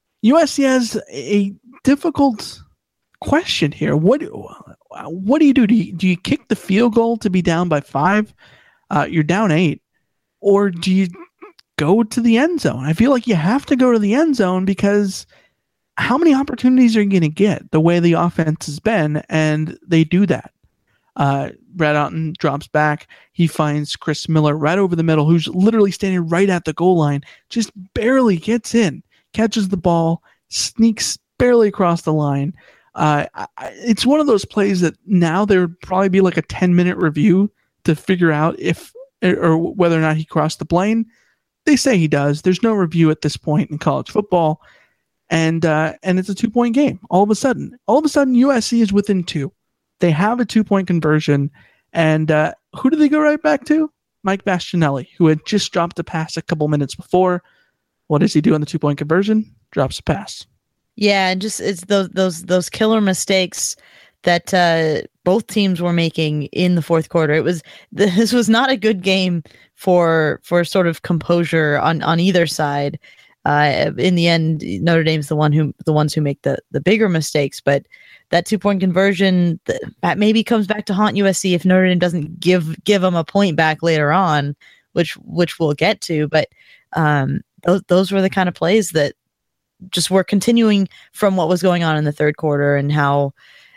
U S C has a difficult question here. What, what do you do? Do you, do you kick the field goal to be down by five? Uh, you're down eight. Or do you go to the end zone? I feel like you have to go to the end zone because how many opportunities are you going to get the way the offense has been? And they do that. Uh, Brad Otten drops back. He finds Chris Miller right over the middle, who's literally standing right at the goal line, just barely gets in, catches the ball, sneaks barely across the line. Uh, I, it's one of those plays that now there would probably be like a ten minute review to figure out if or whether or not he crossed the plane. They say he does. There's no review at this point in college football, and uh, and it's a two point game. All of a sudden, all of a sudden, U S C is within two. They have a two point conversion, and uh, who do they go right back to? Mike Bastianelli, who had just dropped a pass a couple minutes before. What does he do on the two point conversion? Drops a pass. Yeah, and just it's those those those killer mistakes that uh, both teams were making in the fourth quarter. It was this was not a good game for for sort of composure on on either side. Uh, in the end, Notre Dame's the one who the ones who make the the bigger mistakes. But that two point conversion th- that maybe comes back to haunt U S C if Notre Dame doesn't give give them a point back later on, which which we'll get to. But um, those those were the kind of plays that just were continuing from what was going on in the third quarter, and how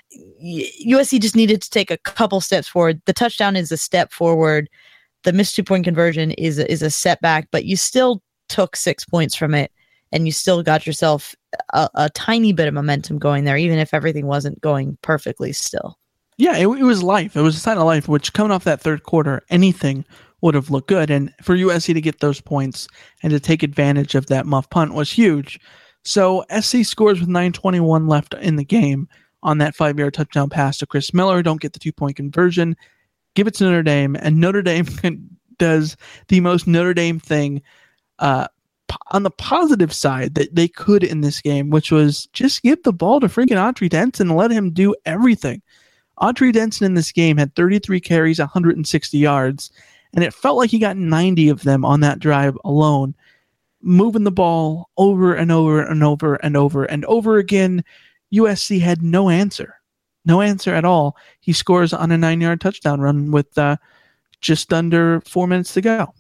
U S C just needed to take a couple steps forward. The touchdown is a step forward. The missed two point conversion is a, is a setback, but you still took six points from it, and you still got yourself a, a tiny bit of momentum going there, even if everything wasn't going perfectly still. Yeah, it, it was life. It was a sign of life, which coming off that third quarter, anything would have looked good. And for U S C to get those points and to take advantage of that muff punt was huge. So S C scores with nine twenty-one left in the game on that five-yard touchdown pass to Chris Miller. Don't get the two-point conversion. Give it to Notre Dame, and Notre Dame does the most Notre Dame thing uh, on the positive side that they could in this game, which was just give the ball to freaking Autry Denson and let him do everything. Autry Denson in this game had thirty-three carries, one hundred sixty yards, and it felt like he got ninety of them on that drive alone, moving the ball over and over and over and over and over again. U S C had no answer. No answer at all. He scores on a nine-yard touchdown run with uh, just under four minutes to go.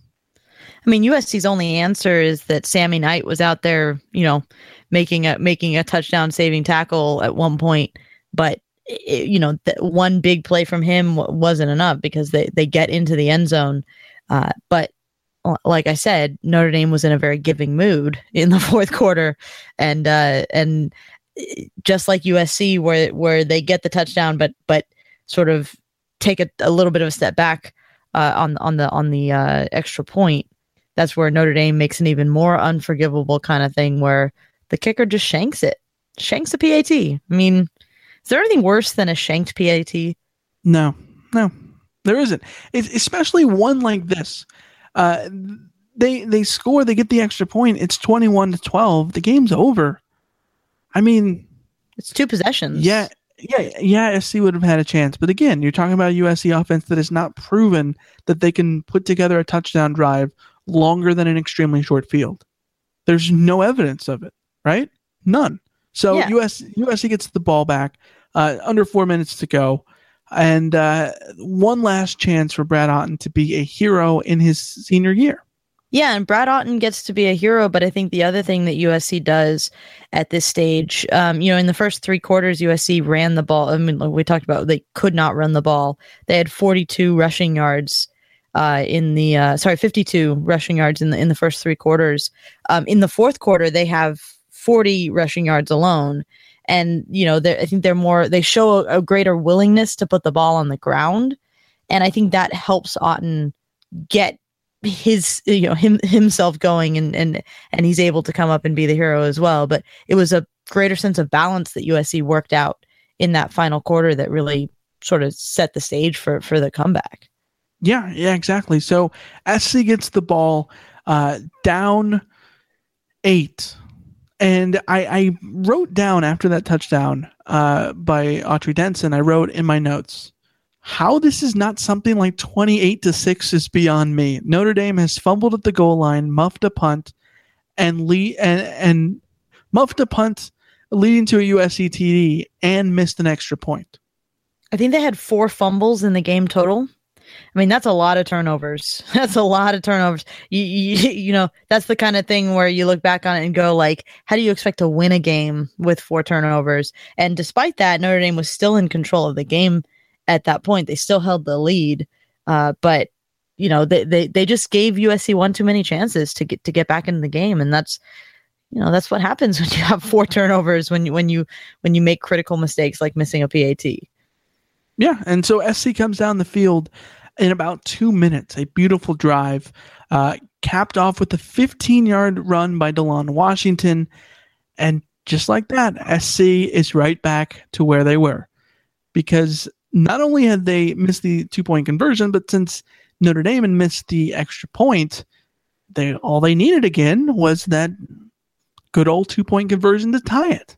I mean, U S C's only answer is that Sammy Knight was out there, you know, making a making a touchdown saving tackle at one point, but it, you know, th- one big play from him w- wasn't enough because they they get into the end zone. Uh, but like I said, Notre Dame was in a very giving mood in the fourth quarter, and uh, and. just like U S C, where where they get the touchdown, but but sort of take a, a little bit of a step back uh, on on the on the uh, extra point. That's where Notre Dame makes an even more unforgivable kind of thing, where the kicker just shanks it, shanks a P A T. I mean, is there anything worse than a shanked P A T? No, no, there isn't. It's especially one like this. Uh, they they score, they get the extra point. It's twenty-one to twelve. The game's over. I mean, it's two possessions. Yeah, yeah, yeah. S C would have had a chance, but again, you're talking about a U S C offense that has not proven that they can put together a touchdown drive longer than an extremely short field. There's no evidence of it, right? None. So yeah. U S U S C gets the ball back, uh, under four minutes to go, and uh, one last chance for Brad Otton to be a hero in his senior year. Yeah, and Brad Otton gets to be a hero, but I think the other thing that U S C does at this stage, um, you know, in the first three quarters, U S C ran the ball. I mean, like we talked about, they could not run the ball. They had forty-two rushing yards uh, in the, uh, sorry, fifty-two rushing yards in the in the first three quarters. Um, in the fourth quarter, they have forty rushing yards alone, and you know, I think they're more. They show a, a greater willingness to put the ball on the ground, and I think that helps Otton get his you know him himself going, and and and he's able to come up and be the hero as well. But it was a greater sense of balance that U S C worked out in that final quarter that really sort of set the stage for for the comeback. Yeah, yeah, exactly. So S C gets the ball uh, down eight, and I, I wrote down after that touchdown uh, by Autry Denson, I wrote in my notes, how this is not something like twenty-eight to six is beyond me. Notre Dame has fumbled at the goal line, muffed a punt, and lead and, and muffed a punt leading to a U S C T D and missed an extra point. I think they had four fumbles in the game total. I mean, that's a lot of turnovers. That's a lot of turnovers. You, you, you know, that's the kind of thing where you look back on it and go, like, how do you expect to win a game with four turnovers? And despite that, Notre Dame was still in control of the game at that point. They still held the lead, uh, but you know, they, they they just gave U S C one too many chances to get to get back into the game, and that's you know that's what happens when you have four turnovers when you when you when you make critical mistakes like missing a P A T. Yeah, and so S C comes down the field in about two minutes. A beautiful drive, uh, capped off with a fifteen-yard run by DeLon Washington, and just like that, S C is right back to where they were, because not only had they missed the two-point conversion, but since Notre Dame had missed the extra point, they all they needed again was that good old two-point conversion to tie it.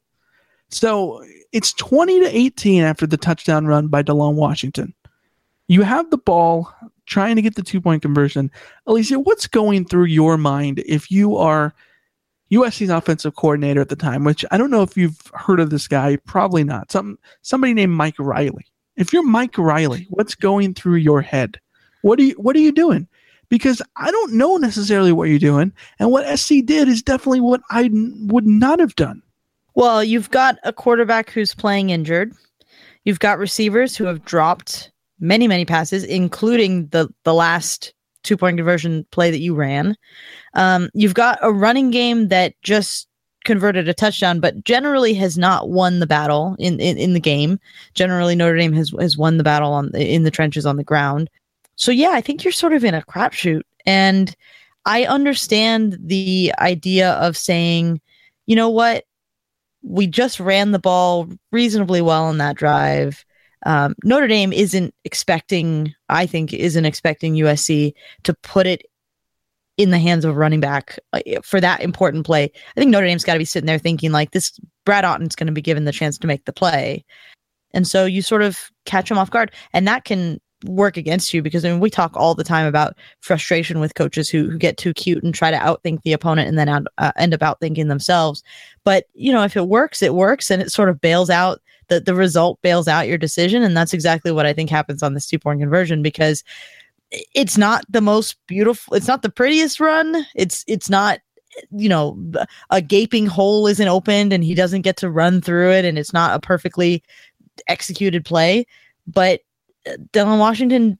So it's twenty to eighteen after the touchdown run by DeLon Washington. You have the ball trying to get the two-point conversion. Alicia, what's going through your mind if you are, U S C's offensive coordinator at the time, which I don't know if you've heard of this guy, probably not. Some somebody named Mike Riley. If you're Mike Riley, what's going through your head? What are you what are you doing? Because I don't know necessarily what you're doing, and what S C did is definitely what I n- would not have done. Well, you've got a quarterback who's playing injured. You've got receivers who have dropped many, many passes, including the the last two-point conversion play that you ran. Um, you've got a running game that just converted a touchdown, but generally has not won the battle in, in, in the game. Generally, Notre Dame has has won the battle on in the trenches on the ground. So yeah, I think you're sort of in a crapshoot. And I understand the idea of saying, you know what, we just ran the ball reasonably well on that drive. Um, Notre Dame isn't expecting, I think, isn't expecting U S C to put it in the hands of a running back for that important play. I think Notre Dame's got to be sitting there thinking like this, Brad Otten's going to be given the chance to make the play. And so you sort of catch him off guard, and that can work against you because I mean, we talk all the time about frustration with coaches who, who get too cute and try to outthink the opponent and then out, uh, end up outthinking themselves. But, you know, if it works, it works, and it sort of bails out the, the result bails out your decision. And that's exactly what I think happens on this two-point conversion, because it's not the most beautiful, it's not the prettiest run. It's, it's not, you know, a gaping hole isn't opened and he doesn't get to run through it, and it's not a perfectly executed play, but Dylan Washington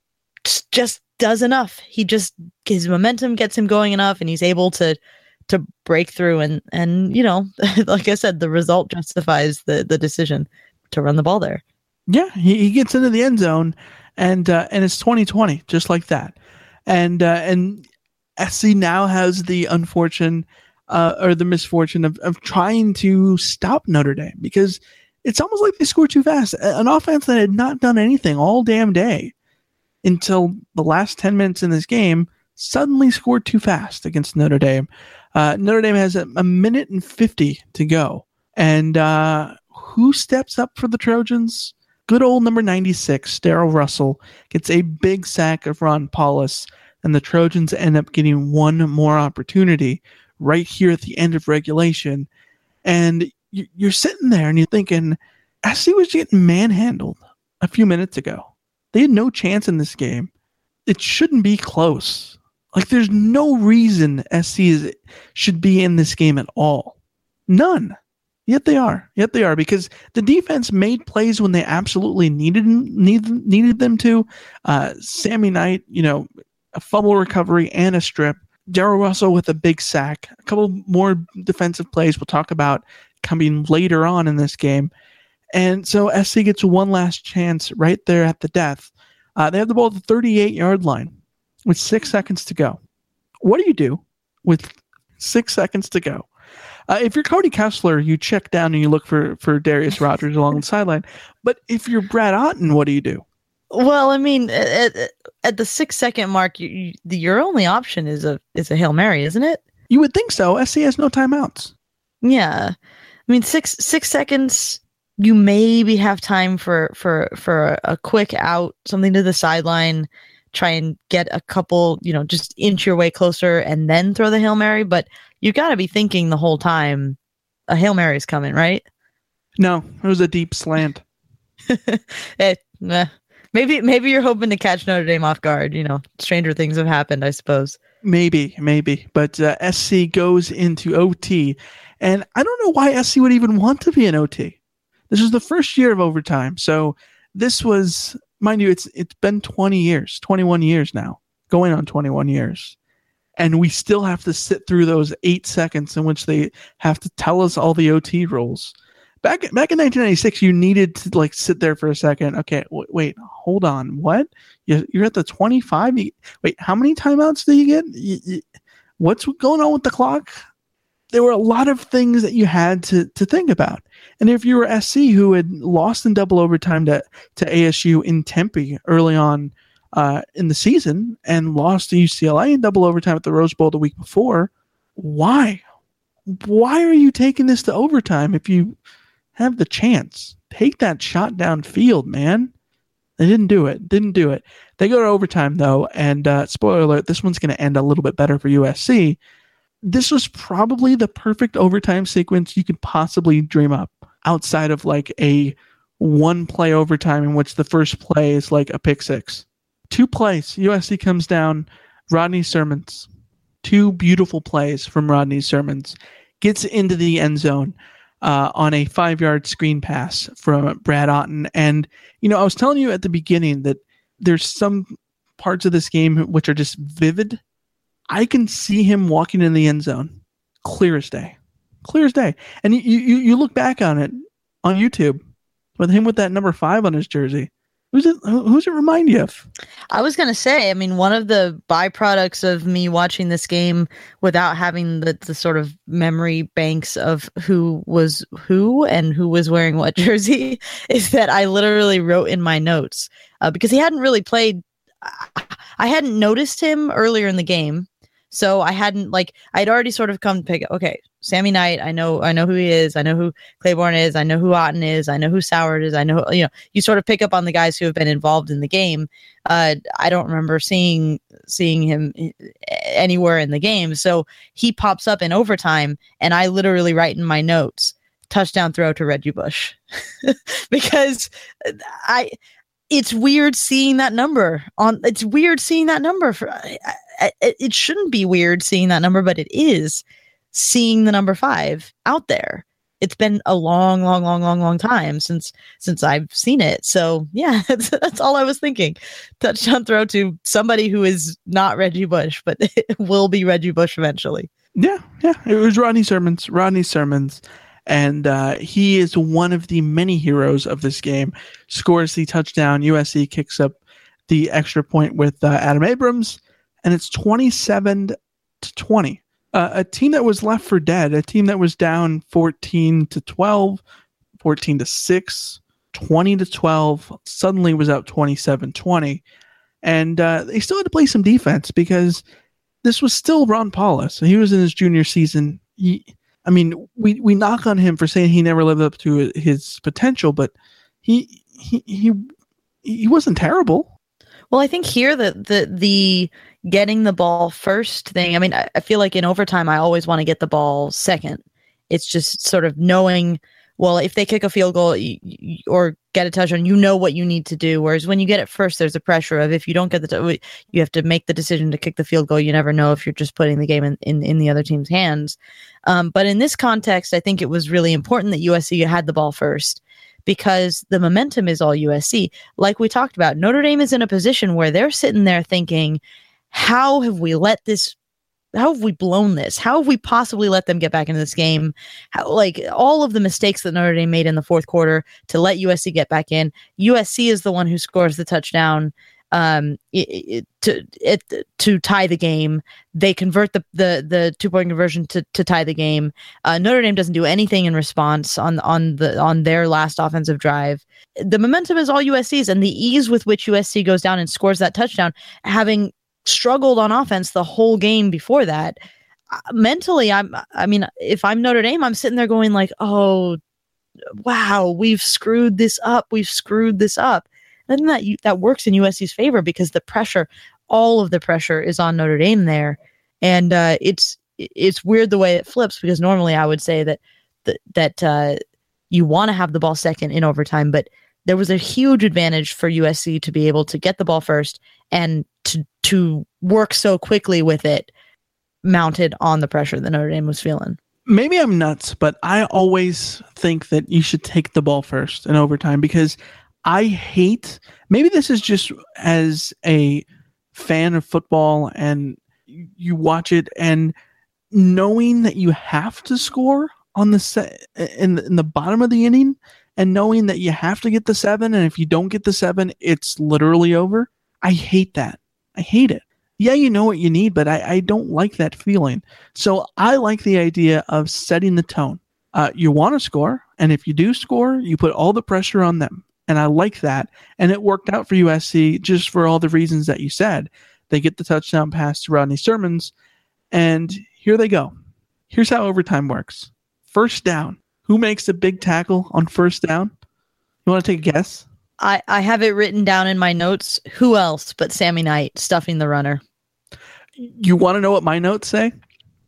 just does enough. He just, his momentum gets him going enough, and he's able to to break through. And and you know, like I said, the result justifies the the decision to run the ball there. Yeah, he, he gets into the end zone, and uh, and it's twenty twenty, just like that. And uh, and S C now has the unfortunate uh, or the misfortune of of trying to stop Notre Dame, because it's almost like they scored too fast. An offense that had not done anything all damn day until the last ten minutes in this game suddenly scored too fast against Notre Dame. Uh, Notre Dame has a, a minute and fifty to go. And uh, who steps up for the Trojans? Good old number ninety-six, Darrell Russell, gets a big sack of Ron Paulus, and the Trojans end up getting one more opportunity right here at the end of regulation. And you're sitting there and you're thinking, S C was getting manhandled a few minutes ago. They had no chance in this game. It shouldn't be close. Like, there's no reason S C is, should be in this game at all. None. Yet they are. Yet they are, because the defense made plays when they absolutely needed needed, needed them to. Uh, Sammy Knight, you know, a fumble recovery and a strip. Darrell Russell with a big sack. A couple more defensive plays we'll talk about coming later on in this game. And so S C gets one last chance right there at the death. Uh, they have the ball at the thirty-eight-yard line with six seconds to go. What do you do with six seconds to go? Uh, if you're Cody Kessler, you check down and you look for, for Darius Rogers along the sideline. But if you're Brad Otten, what do you do? Well, I mean, at, at the six-second mark, you, you, the, your only option is a is a Hail Mary, isn't it? You would think so. S C has no timeouts. Yeah. I mean, six six seconds, you maybe have time for, for, for a, a quick out, something to the sideline, try and get a couple, you know, just inch your way closer and then throw the Hail Mary. But you got to be thinking the whole time, a Hail Mary is coming, right? No, it was a deep slant. it, nah. Maybe maybe you're hoping to catch Notre Dame off guard. You know, stranger things have happened, I suppose. Maybe, maybe. But uh, S C goes into O T. And I don't know why S C would even want to be in O T. This was the first year of overtime. So this was, mind you, it's it's been twenty years, twenty-one years now, going on twenty-one years. And we still have to sit through those eight seconds in which they have to tell us all the O T rules. Back back in nineteen ninety-six, you needed to like sit there for a second. Okay, w- wait, hold on. What? You, you're at the twenty-five? You, wait, how many timeouts do you get? You, you, what's going on with the clock? There were a lot of things that you had to, to think about. And if you were S C, who had lost in double overtime to, to A S U in Tempe early on uh, in the season and lost to U C L A in double overtime at the Rose Bowl the week before, why? Why are you taking this to overtime if you have the chance? Take that shot downfield, man. They didn't do it. Didn't do it. They go to overtime, though, and uh, spoiler alert, this one's going to end a little bit better for U S C. this was probably the perfect overtime sequence you could possibly dream up outside of like a one play overtime in which the first play is like a pick six. Two plays. U S C comes down. Rodney Sermons. Two beautiful plays from Rodney Sermons. Gets into the end zone uh, on a five-yard screen pass from Brad Otten. And, you know, I was telling you at the beginning that there's some parts of this game which are just vivid. I can see him walking in the end zone. Clear as day. Clear as day. And you, you, you look back on it on YouTube with him with that number five on his jersey. Who's it, who's it remind you of? I was going to say, I mean, one of the byproducts of me watching this game without having the, the sort of memory banks of who was who and who was wearing what jersey is that I literally wrote in my notes uh, because he hadn't really played. I hadn't noticed him earlier in the game. So I hadn't like I'd already sort of come to pick. Okay, Sammy Knight. I know. I know who he is. I know who Claiborne is. I know who Otten is. I know who Soward is. I know. You know. You sort of pick up on the guys who have been involved in the game. Uh, I don't remember seeing seeing him anywhere in the game. So he pops up in overtime, and I literally write in my notes touchdown throw to Reggie Bush because I. It's weird seeing that number on. It's weird seeing that number for. I, I, it shouldn't be weird seeing that number, but it is seeing the number five out there. It's been a long, long, long, long, long time since since I've seen it. So yeah, that's, that's all I was thinking. Touchdown throw to somebody who is not Reggie Bush, but it will be Reggie Bush eventually. Yeah, yeah. It was Rodney Sermons. Rodney Sermons. And uh, he is one of the many heroes of this game. Scores the touchdown. U S C kicks up the extra point with uh, Adam Abrams, and it's twenty-seven to twenty. Uh, a team that was left for dead, a team that was down fourteen to twelve, fourteen to six, twenty to twelve, suddenly was out twenty-seven twenty. And uh, they still had to play some defense because this was still Ron Paulus. He was in his junior season. He, I mean, we, we knock on him for saying he never lived up to his potential, but he he he, he wasn't terrible. Well, I think here the the the getting the ball first thing. I mean, I, I feel like in overtime, I always want to get the ball second. It's just sort of knowing, well, if they kick a field goal you, you, or get a touchdown, you know what you need to do. Whereas when you get it first, there's a pressure of if you don't get the, t- you have to make the decision to kick the field goal. You never know if you're just putting the game in, in, in the other team's hands. Um, but in this context, I think it was really important that U S C had the ball first because the momentum is all U S C. Like we talked about, Notre Dame is in a position where they're sitting there thinking, how have we let this How have we blown this? How have we possibly let them get back into this game? How, like all of the mistakes that Notre Dame made in the fourth quarter to let U S C get back in. U S C is the one who scores the touchdown um, it, it, to it, to tie the game. They convert the the, the two point conversion to, to tie the game. Uh, Notre Dame doesn't do anything in response on on the on their last offensive drive. The momentum is all U S C's, and the ease with which U S C goes down and scores that touchdown, having struggled on offense the whole game before that. Uh, mentally, I'm, I mean, if I'm Notre Dame, I'm sitting there going like, oh, wow, we've screwed this up. We've screwed this up. And that, that works in U S C's favor because the pressure, all of the pressure is on Notre Dame there. And uh, it's, it's weird the way it flips because normally I would say that, that, that uh, you want to have the ball second in overtime, but there was a huge advantage for U S C to be able to get the ball first and to to work so quickly with it, mounted on the pressure that Notre Dame was feeling. Maybe I'm nuts, but I always think that you should take the ball first in overtime because I hate, maybe this is just as a fan of football and you watch it and knowing that you have to score on the set in, in the bottom of the inning and knowing that you have to get the seven. And if you don't get the seven, it's literally over. I hate that. I hate it. Yeah, you know what you need, but I, I don't like that feeling. So I like the idea of setting the tone. Uh, you want to score, and if you do score, you put all the pressure on them. And I like that. And it worked out for U S C just for all the reasons that you said. They get the touchdown pass to Rodney Sermons, and here they go. Here's how overtime works. First down. Who makes a big tackle on first down? You want to take a guess? I, I have it written down in my notes. Who else but Sammy Knight stuffing the runner? You want to know what my notes say?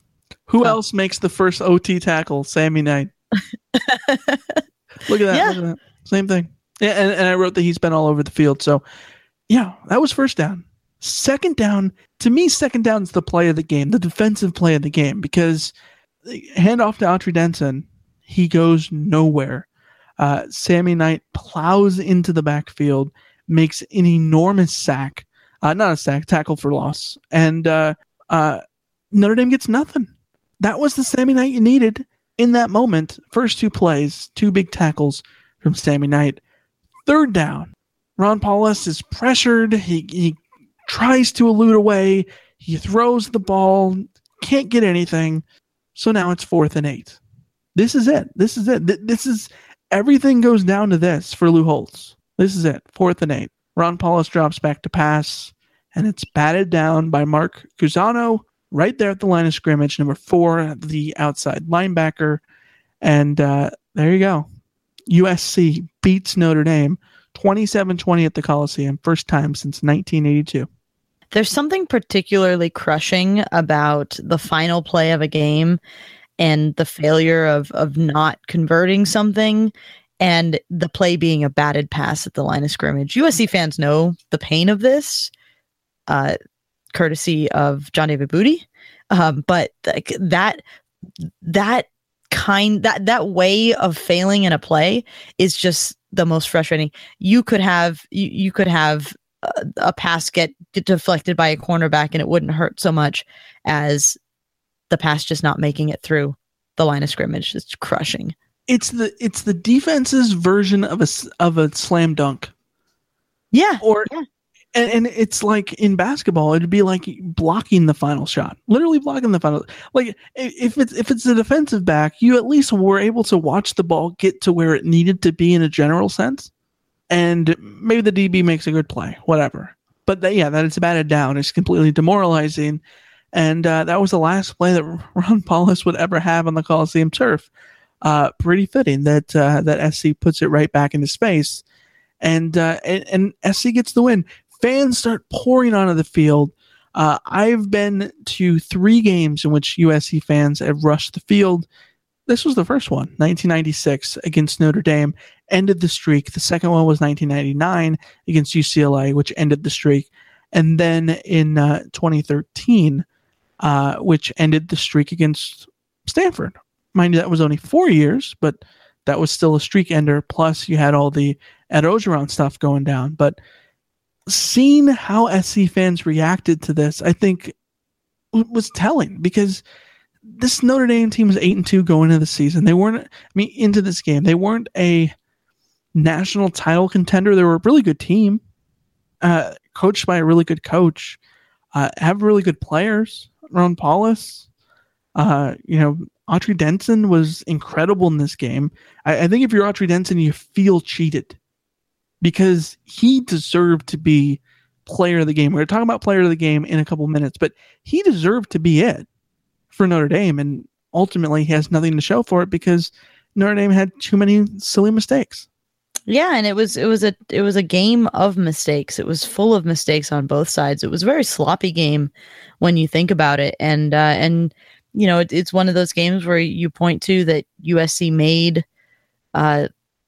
Who Oh. else makes the first O T tackle? Sammy Knight. Look at that. Yeah. Look at that. Same thing. Yeah, and, and I wrote that he's been all over the field. So, yeah, that was first down. Second down, to me, second down is the play of the game, the defensive play of the game, because hand off to Autry Denson, he goes nowhere. Uh, Sammy Knight plows into the backfield, makes an enormous sack. Uh, not a sack, tackle for loss. And uh, uh, Notre Dame gets nothing. That was the Sammy Knight you needed in that moment. First two plays, two big tackles from Sammy Knight. Third down, Ron Paulus is pressured. He, he tries to elude away. He throws the ball, can't get anything. So now it's fourth and eight. This is it. This is it. This is everything goes down to this for Lou Holtz. This is it. Fourth and eight. Ron Paulus drops back to pass, and it's batted down by Mark Cusano right there at the line of scrimmage, number four, the outside linebacker. And uh, there you go. U S C beats Notre Dame twenty-seven twenty at the Coliseum. First time since nineteen eighty-two. There's something particularly crushing about the final play of a game and the failure of of not converting something and the play being a batted pass at the line of scrimmage. U S C fans know the pain of this, uh, courtesy of John David Booty. Um, but th- that that kind that that way of failing in a play is just the most frustrating. You could have you, you could have a, a pass get, get deflected by a cornerback and it wouldn't hurt so much as the pass just not making it through the line of scrimmage. It's crushing. It's the it's the defense's version of a of a slam dunk. Yeah. Or yeah. And, and it's like in basketball, it'd be like blocking the final shot, literally blocking the final. Like if it's if it's a defensive back, you at least were able to watch the ball get to where it needed to be in a general sense, and maybe the D B makes a good play, whatever. But that, yeah, that it's batted down is completely demoralizing, and uh, that was the last play that Ron Paulus would ever have on the Coliseum turf. Uh, pretty fitting that uh, that S C puts it right back into space, and uh, and, and S C gets the win. Fans start pouring onto the field. Uh, I've been to three games in which U S C fans have rushed the field. This was the first one, nineteen ninety-six against Notre Dame, ended the streak. The second one was nineteen ninety-nine against U C L A, which ended the streak. And then in uh, twenty thirteen, uh, which ended the streak against Stanford. Mind you, that was only four years, but that was still a streak ender. Plus, you had all the Ed Ogeron stuff going down. But seeing how S C fans reacted to this, I think was telling, because this Notre Dame team was eight and two going into the season. They weren't, I mean, into this game, they weren't a national title contender. They were a really good team, uh, coached by a really good coach, uh, have really good players. Ron Paulus, uh, you know, Autry Denson was incredible in this game. I, I think if you're Autry Denson, you feel cheated, because he deserved to be player of the game. We're going to talk about player of the game in a couple of minutes, but he deserved to be it for Notre Dame, and ultimately he has nothing to show for it because Notre Dame had too many silly mistakes. Yeah, and it was it was a it was a game of mistakes. It was full of mistakes on both sides. It was a very sloppy game when you think about it, and uh, and you know it, it's one of those games where you point to that U S C made. Uh,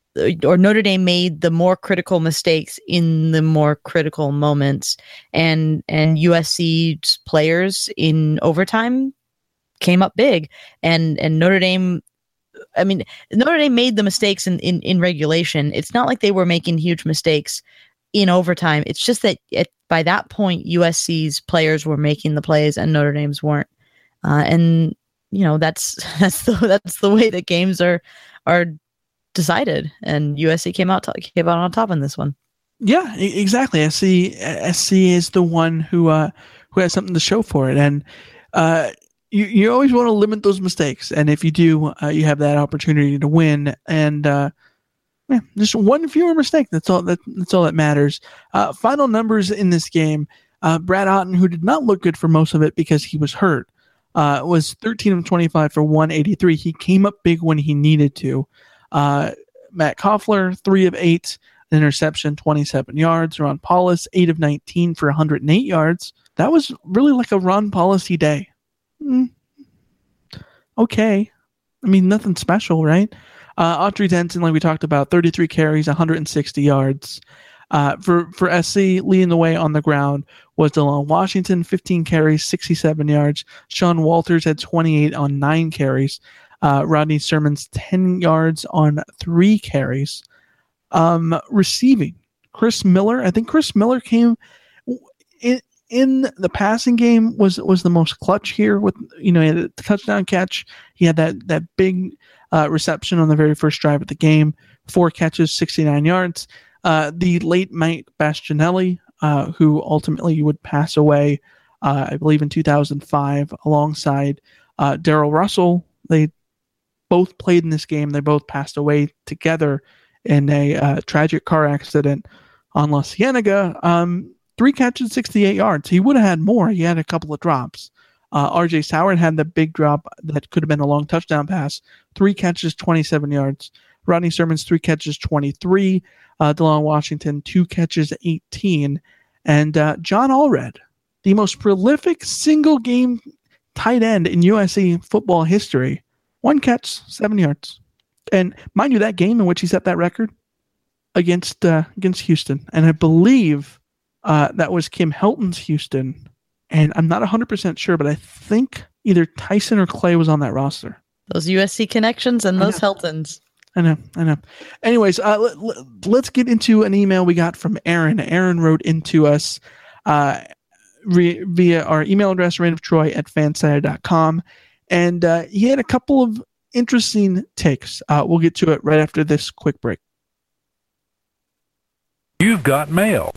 or Notre Dame made the more critical mistakes in the more critical moments, and and U S C's players in overtime came up big, and and Notre Dame, I mean, Notre Dame made the mistakes in, in, in regulation. It's not like they were making huge mistakes in overtime. It's just that it, by that point, U S C's players were making the plays and Notre Dame's weren't, uh, and you know that's that's the that's the way that games are are. decided, and U S C came out to, came out on top in this one. Yeah, exactly. S C S C is the one who uh, who has something to show for it, and uh, you you always want to limit those mistakes. And if you do, uh, you have that opportunity to win. And uh, yeah, just one fewer mistake. That's all. That, that's all that matters. Uh, final numbers in this game: uh, Brad Otten, who did not look good for most of it because he was hurt, uh, was thirteen of twenty-five for one eighty-three. He came up big when he needed to. Uh, Matt Koffler, three of eight, an interception, twenty-seven yards. Ron Paulus, eight of nineteen for one hundred eight yards. That was really like a Ron Paulus-y day. Mm. okay. I mean, nothing special, right? Uh, Autry Denson, like we talked about, thirty-three carries, one hundred sixty yards. Uh, for, for S C, leading the way on the ground was DeLon Washington, fifteen carries, sixty-seven yards. Sean Walters had twenty-eight on nine carries. Uh, Rodney Sermons, ten yards on three carries. Um, receiving, Chris Miller. I think Chris Miller came in, in the passing game was was the most clutch here. With you know, he had a touchdown catch. He had that that big uh, reception on the very first drive of the game. Four catches, sixty-nine yards. Uh, the late Mike Bastianelli, uh, who ultimately would pass away, uh, I believe in two thousand five, alongside uh, Darrell Russell. They both played in this game. They both passed away together in a uh, tragic car accident on La Cienega. Um, three catches, sixty-eight yards. He would have had more. He had a couple of drops. Uh, R J Sauer had the big drop that could have been a long touchdown pass. Three catches, twenty-seven yards. Rodney Sermons, three catches, twenty-three. Uh, DeLon Washington, two catches, eighteen. And uh, John Allred, the most prolific single-game tight end in U S C football history. One catch, seven yards. And mind you, that game in which he set that record against uh, against Houston. And I believe uh, that was Kim Helton's Houston. And I'm not one hundred percent sure, but I think either Tyson or Clay was on that roster. Those U S C connections and those Heltons. I know, I know. Anyways, uh, let, let, let's get into an email we got from Aaron. Aaron wrote into us uh, re, via our email address, reign-of-troy at fanside dot com. And uh, he had a couple of interesting takes. Uh, we'll get to it right after this quick break. You've got mail.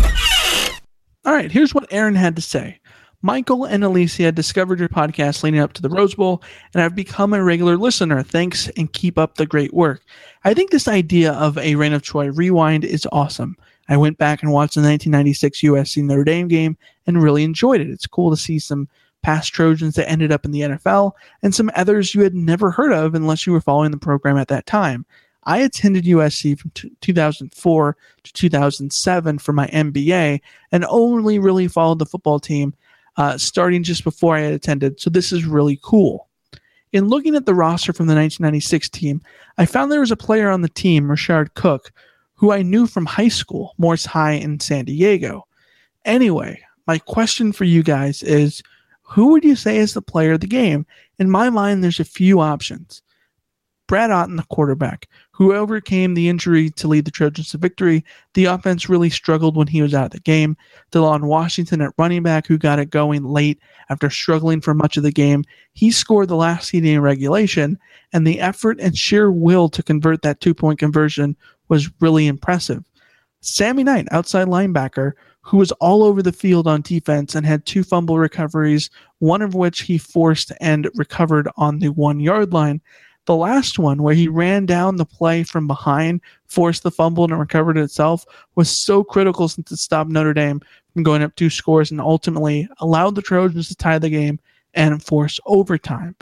All right, here's what Aaron had to say. Michael and Alicia discovered your podcast leading up to the Rose Bowl, and I've become a regular listener. Thanks, and keep up the great work. I think this idea of a Reign of Troy rewind is awesome. I went back and watched the nineteen ninety-six U S C Notre Dame game and really enjoyed it. It's cool to see some past Trojans that ended up in the N F L and some others you had never heard of unless you were following the program at that time. I attended U S C from t- two thousand four to two thousand seven for my M B A and only really followed the football team Uh, starting just before I had attended, so this is really cool. In looking at the roster from the nineteen ninety-six team, I found there was a player on the team, Rashard Cook, who I knew from high school, Morse High in San Diego. Anyway, my question for you guys is, who would you say is the player of the game? In my mind, there's a few options. Brad Otten, the quarterback, who overcame the injury to lead the Trojans to victory. The offense really struggled when he was out of the game. DeLon Washington at running back, who got it going late after struggling for much of the game. He scored the last C D in regulation, and the effort and sheer will to convert that two-point conversion was really impressive. Sammy Knight, outside linebacker, who was all over the field on defense and had two fumble recoveries, one of which he forced and recovered on the one-yard line. The last one, where he ran down the play from behind, forced the fumble, and recovered it itself, was so critical since it stopped Notre Dame from going up two scores and ultimately allowed the Trojans to tie the game and force overtime.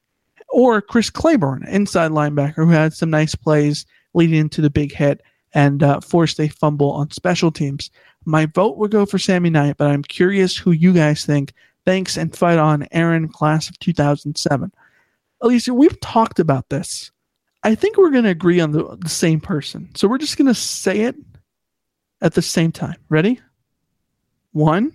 Or Chris Claiborne, inside linebacker, who had some nice plays leading into the big hit and uh, forced a fumble on special teams. My vote would go for Sammy Knight, but I'm curious who you guys think. Thanks, and fight on, Aaron, class of two thousand seven. Alicia, we've talked about this. I think we're going to agree on the, the same person. So we're just going to say it at the same time. Ready? One,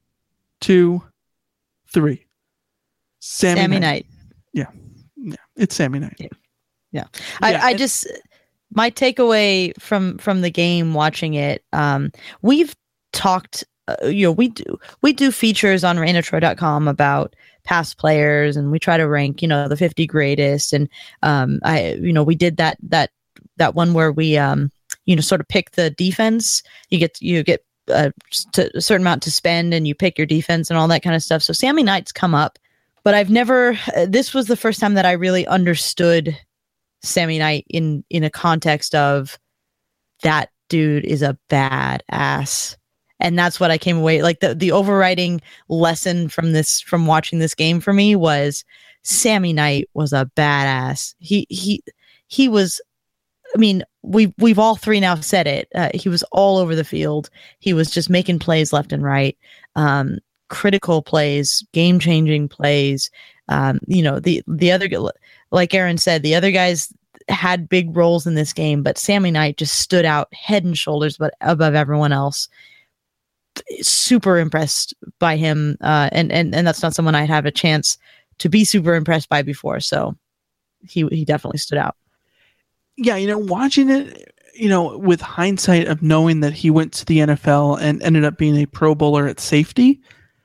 two, three. Sammy, Sammy Knight. Knight. Yeah. Yeah. It's Sammy Knight. Yeah. Yeah. I, Yeah, I and- just, my takeaway from, from the game, watching it, um, we've talked, uh, you know, we do, we do features on reign of troy dot com about past players, and we try to rank, you know, the fifty greatest. And, um, I, you know, we did that, that, that one where we, um, you know, sort of pick the defense. You get, you get uh, to a certain amount to spend, and you pick your defense and all that kind of stuff. So Sammy Knight's come up, but I've never, uh, this was the first time that I really understood Sammy Knight in, in a context of that dude is a badass. And that's what I came away, like the, the overriding lesson from this, from watching this game for me was Sammy Knight was a badass. He, he, he was, I mean, we, we've all three now said it. Uh, he was all over the field. He was just making plays left and right. Um, critical plays, game-changing plays. Um, you know, the the other, like Aaron said, the other guys had big roles in this game, but Sammy Knight just stood out head and shoulders but above everyone else. Super impressed by him, uh, and and and that's not someone I'd have a chance to be super impressed by before. So he he definitely stood out. Yeah, you know, watching it, you know, with hindsight of knowing that he went to the N F L and ended up being a Pro Bowler at safety,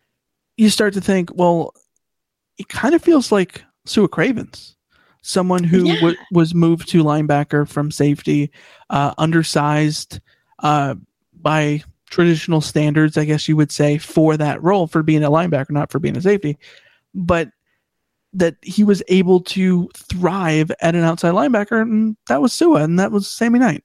you start to think, well, it kind of feels like Sua Cravens, someone who Yeah. w- was moved to linebacker from safety, uh, undersized uh, by traditional standards, I guess you would say, for that role, for being a linebacker, not for being a safety, but that he was able to thrive at an outside linebacker, and that was Sua, and that was Sammy Knight.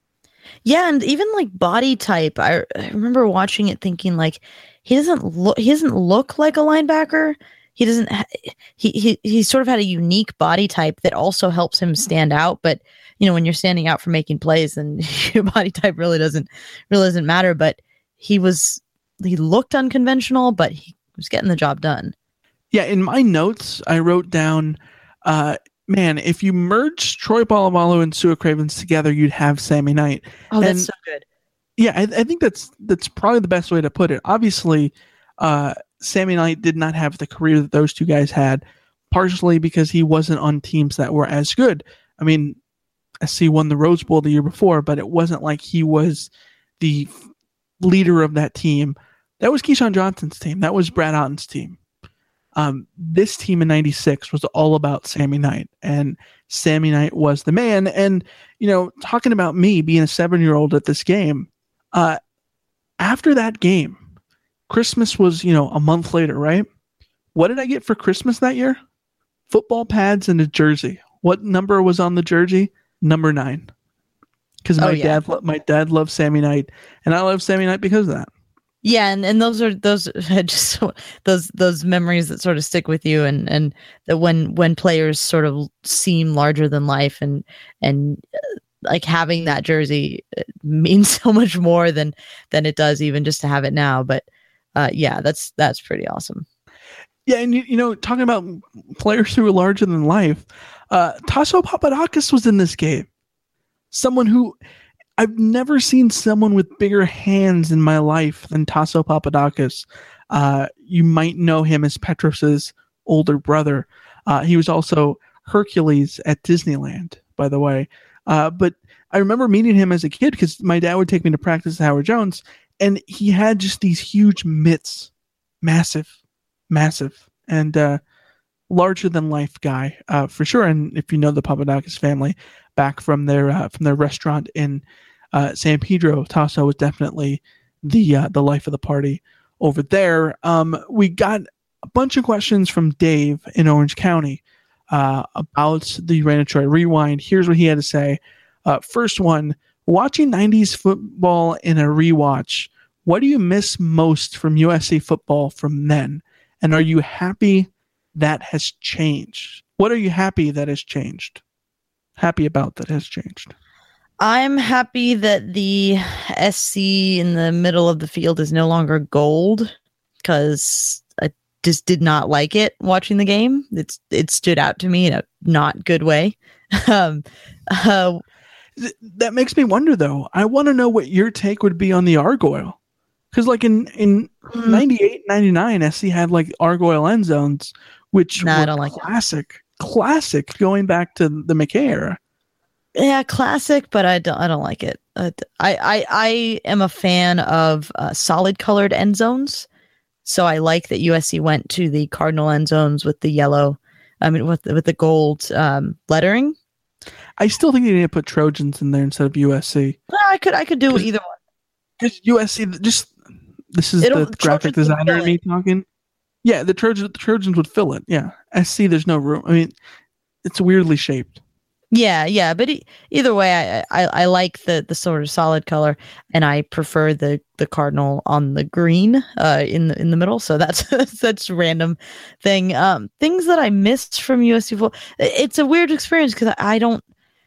Yeah, and even like body type, I, I remember watching it thinking like he doesn't look he doesn't look like a linebacker. He doesn't ha- he he he sort of had a unique body type that also helps him stand out. But you know, when you're standing out for making plays, then your body type really doesn't really doesn't matter. But he was he looked unconventional, but he was getting the job done. Yeah, in my notes, I wrote down, uh, man, if you merge Troy Polamalu and Sua Cravens together, you'd have Sammy Knight. Oh, that's And- so good. Yeah, I, I think that's that's probably the best way to put it. Obviously, uh, Sammy Knight did not have the career that those two guys had, partially because he wasn't on teams that were as good. I mean, S C won the Rose Bowl the year before, but it wasn't like he was the leader of that team. That was Keyshawn Johnson's team. That was Brad Otten's team. Um, this team in ninety-six was all about Sammy Knight, and Sammy Knight was the man. And, you know, talking about me being a seven-year-old at this game, uh, after that game, Christmas was, you know, a month later, right? What did I get for Christmas that year? Football pads and a jersey. What number was on the jersey? Number nine. Because my Oh, yeah. dad, lo- my dad loved Sammy Knight, and I love Sammy Knight because of that. Yeah, and, and those are those are just so- those those memories that sort of stick with you, and and that when when players sort of seem larger than life, and and uh, like having that jersey uh, means so much more than than it does even just to have it now. But uh, yeah, that's that's pretty awesome. Yeah, and you, you know, talking about players who are larger than life, uh, Tasso Papadakis was in this game. Someone who I've never seen someone with bigger hands in my life than Tasso Papadakis. Uh, you might know him as Petros's older brother. Uh, he was also Hercules at Disneyland, by the way. Uh, but I remember meeting him as a kid because my dad would take me to practice at Howard Jones, and he had just these huge mitts, massive, massive, and uh, larger than life guy uh, for sure. And if you know the Papadakis family back from their uh, from their restaurant in uh, San Pedro, Tasso was definitely the uh, the life of the party over there. Um, we got a bunch of questions from Dave in Orange County uh, about the Rain of Troy Rewind. Here's what he had to say. Uh, first one, watching nineties football in a rewatch, what do you miss most from U S C football from then? And are you happy that has changed? What are you happy that has changed? Happy about that has changed? I'm happy that the S C in the middle of the field is no longer gold, because I just did not like it watching the game. It's it stood out to me in a not good way. um, uh, Th- that makes me wonder, though. I want to know what your take would be on the Argoyle. Because, like, in, in Mm. ninety-eight, ninety-nine, S C had, like, Argoyle end zones, which Nah, I were don't like it. classic. Classic going back to the McKay era. Yeah, classic, but I don't. I don't like it. Uh, I, I I am a fan of uh, solid colored end zones, so I like that U S C went to the cardinal end zones with the yellow. I mean, with the, with the gold um, lettering. I still think they need to put Trojans in there instead of U S C. Well, I could I could do either one. Because U S C, just this is It'll- the graphic Trojans would designer fill in me talking. Yeah, the Trojans, the Trojans would fill it. Yeah, S C, there's no room. I mean, it's weirdly shaped. Yeah, yeah, but e- either way, I, I I like the the sort of solid color, and I prefer the the cardinal on the green uh in the in the middle. So that's that's a random thing. Um, things that I missed from U S C football. It's a weird experience because I don't.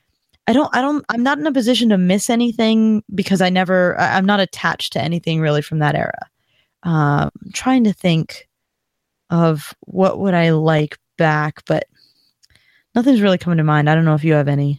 I don't, I don't, I'm not in a position to miss anything because I never, I- I'm not attached to anything really from that era. Um, I'm trying to think of what would I like back, but nothing's really coming to mind. I don't know if you have any.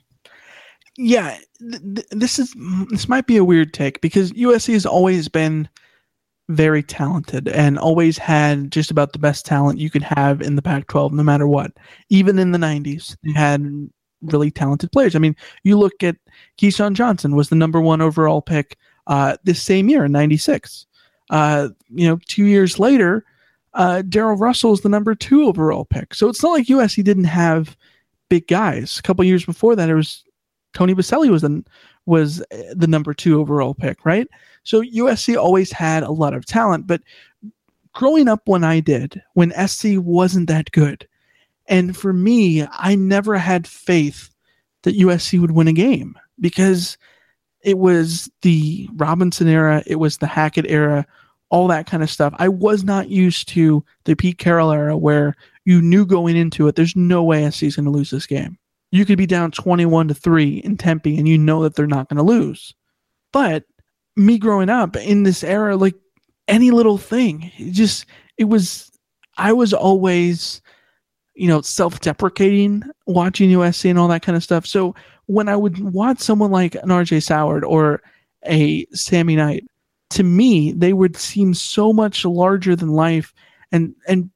Yeah, th- th- this is this might be a weird take because U S C has always been very talented and always had just about the best talent you could have in the Pac twelve, no matter what. Even in the nineties, they had really talented players. I mean, you look at Keyshawn Johnson was the number one overall pick uh, this same year in ninety-six. Uh, you know, two years later, uh, Darrell Russell is the number two overall pick. So it's not like U S C didn't have big guys. A couple years before that, it was Tony Baselli was the, was the number two overall pick, right? So U S C always had a lot of talent, but growing up when I did, when S C wasn't that good, and for me, I never had faith that U S C would win a game because it was the Robinson era, it was the Hackett era, all that kind of stuff. I was not used to the Pete Carroll era where you knew going into it, there's no way S C is going to lose this game. You could be down twenty-one to three in Tempe and you know that they're not going to lose. But me growing up in this era, like any little thing, it just, it was, I was always, you know, self-deprecating watching U S C and all that kind of stuff. So when I would watch someone like an R J Soward or a Sammy Knight, to me, they would seem so much larger than life and, and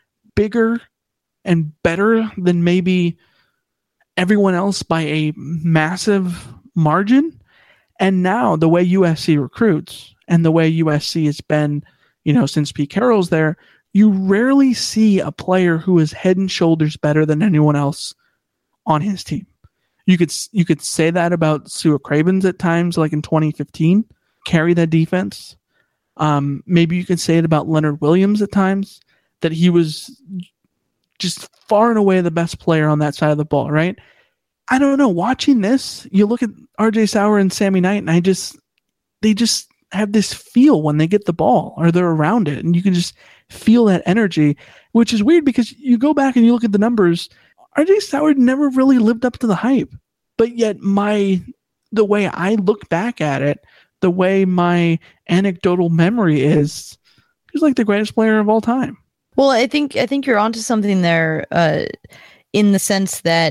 bigger and better than maybe everyone else by a massive margin. And now the way U S C recruits and the way U S C has been, you know, since Pete Carroll's there, you rarely see a player who is head and shoulders better than anyone else on his team. You could you could say that about Stuart Cravens at times, like in twenty fifteen, carry that defense. Um, maybe you could say it about Leonard Williams at times, that he was just far and away the best player on that side of the ball, right? I don't know. Watching this, you look at R J Soward and Sammy Knight, and I just, they just have this feel when they get the ball or they're around it, and you can just feel that energy, which is weird because you go back and you look at the numbers. R J Soward never really lived up to the hype, but yet my, the way I look back at it, the way my anecdotal memory is, he's like the greatest player of all time. Well, I think I think you're onto something there, uh, in the sense that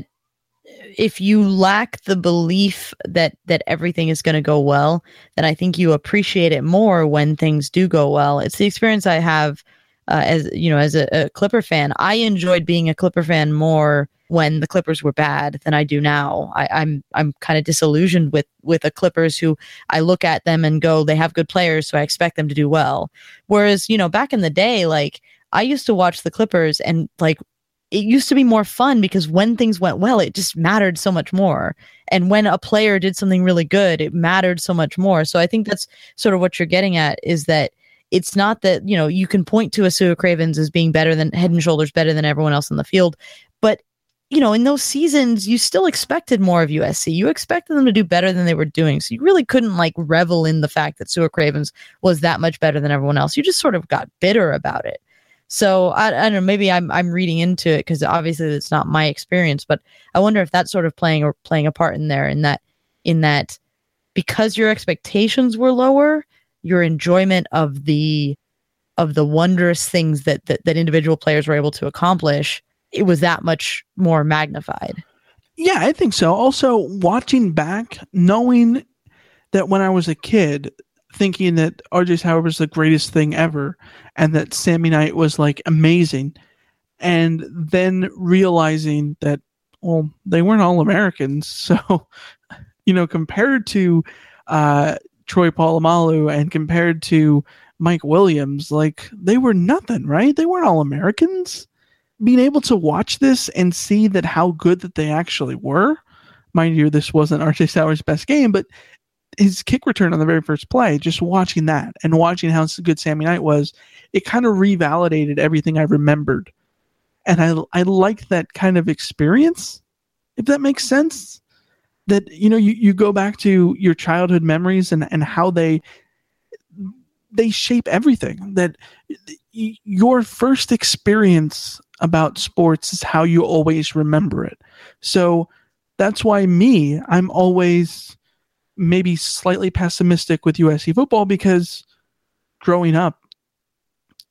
if you lack the belief that that everything is going to go well, then I think you appreciate it more when things do go well. It's the experience I have uh, as you know, as a, a Clipper fan. I enjoyed being a Clipper fan more when the Clippers were bad than I do now. I, I'm I'm kind of disillusioned with with the Clippers who I look at them and go, they have good players, so I expect them to do well. Whereas, you know, back in the day, like I used to watch the Clippers and like it used to be more fun because when things went well, it just mattered so much more. And when a player did something really good, it mattered so much more. So I think that's sort of what you're getting at, is that it's not that, you know, you can point to a Stuart Cravens as being better than head and shoulders better than everyone else on the field. But, you know, in those seasons, you still expected more of U S C. You expected them to do better than they were doing. So you really couldn't like revel in the fact that Stuart Cravens was that much better than everyone else. You just sort of got bitter about it. So I, I don't know, maybe I'm I'm reading into it because obviously it's not my experience, but I wonder if that's sort of playing or playing a part in there, in that in that because your expectations were lower, your enjoyment of the of the wondrous things that that, that individual players were able to accomplish, it was that much more magnified. Yeah, I think so. Also, watching back, knowing that when I was a kid, thinking that R J Soward was the greatest thing ever and that Sammy Knight was like amazing, and then realizing that, well, they weren't all Americans. So, you know, compared to uh, Troy Polamalu and compared to Mike Williams, like they were nothing, right? They weren't all Americans. Being able to watch this and see that how good that they actually were, mind you, this wasn't R J Soward's best game, but his kick return on the very first play, just watching that and watching how good Sammy Knight was, it kind of revalidated everything I remembered. And I I like that kind of experience, if that makes sense. That, you know, you, you go back to your childhood memories and, and how they they shape everything. That y- your first experience about sports is how you always remember it. So that's why me, I'm always maybe slightly pessimistic with U S C football, because growing up,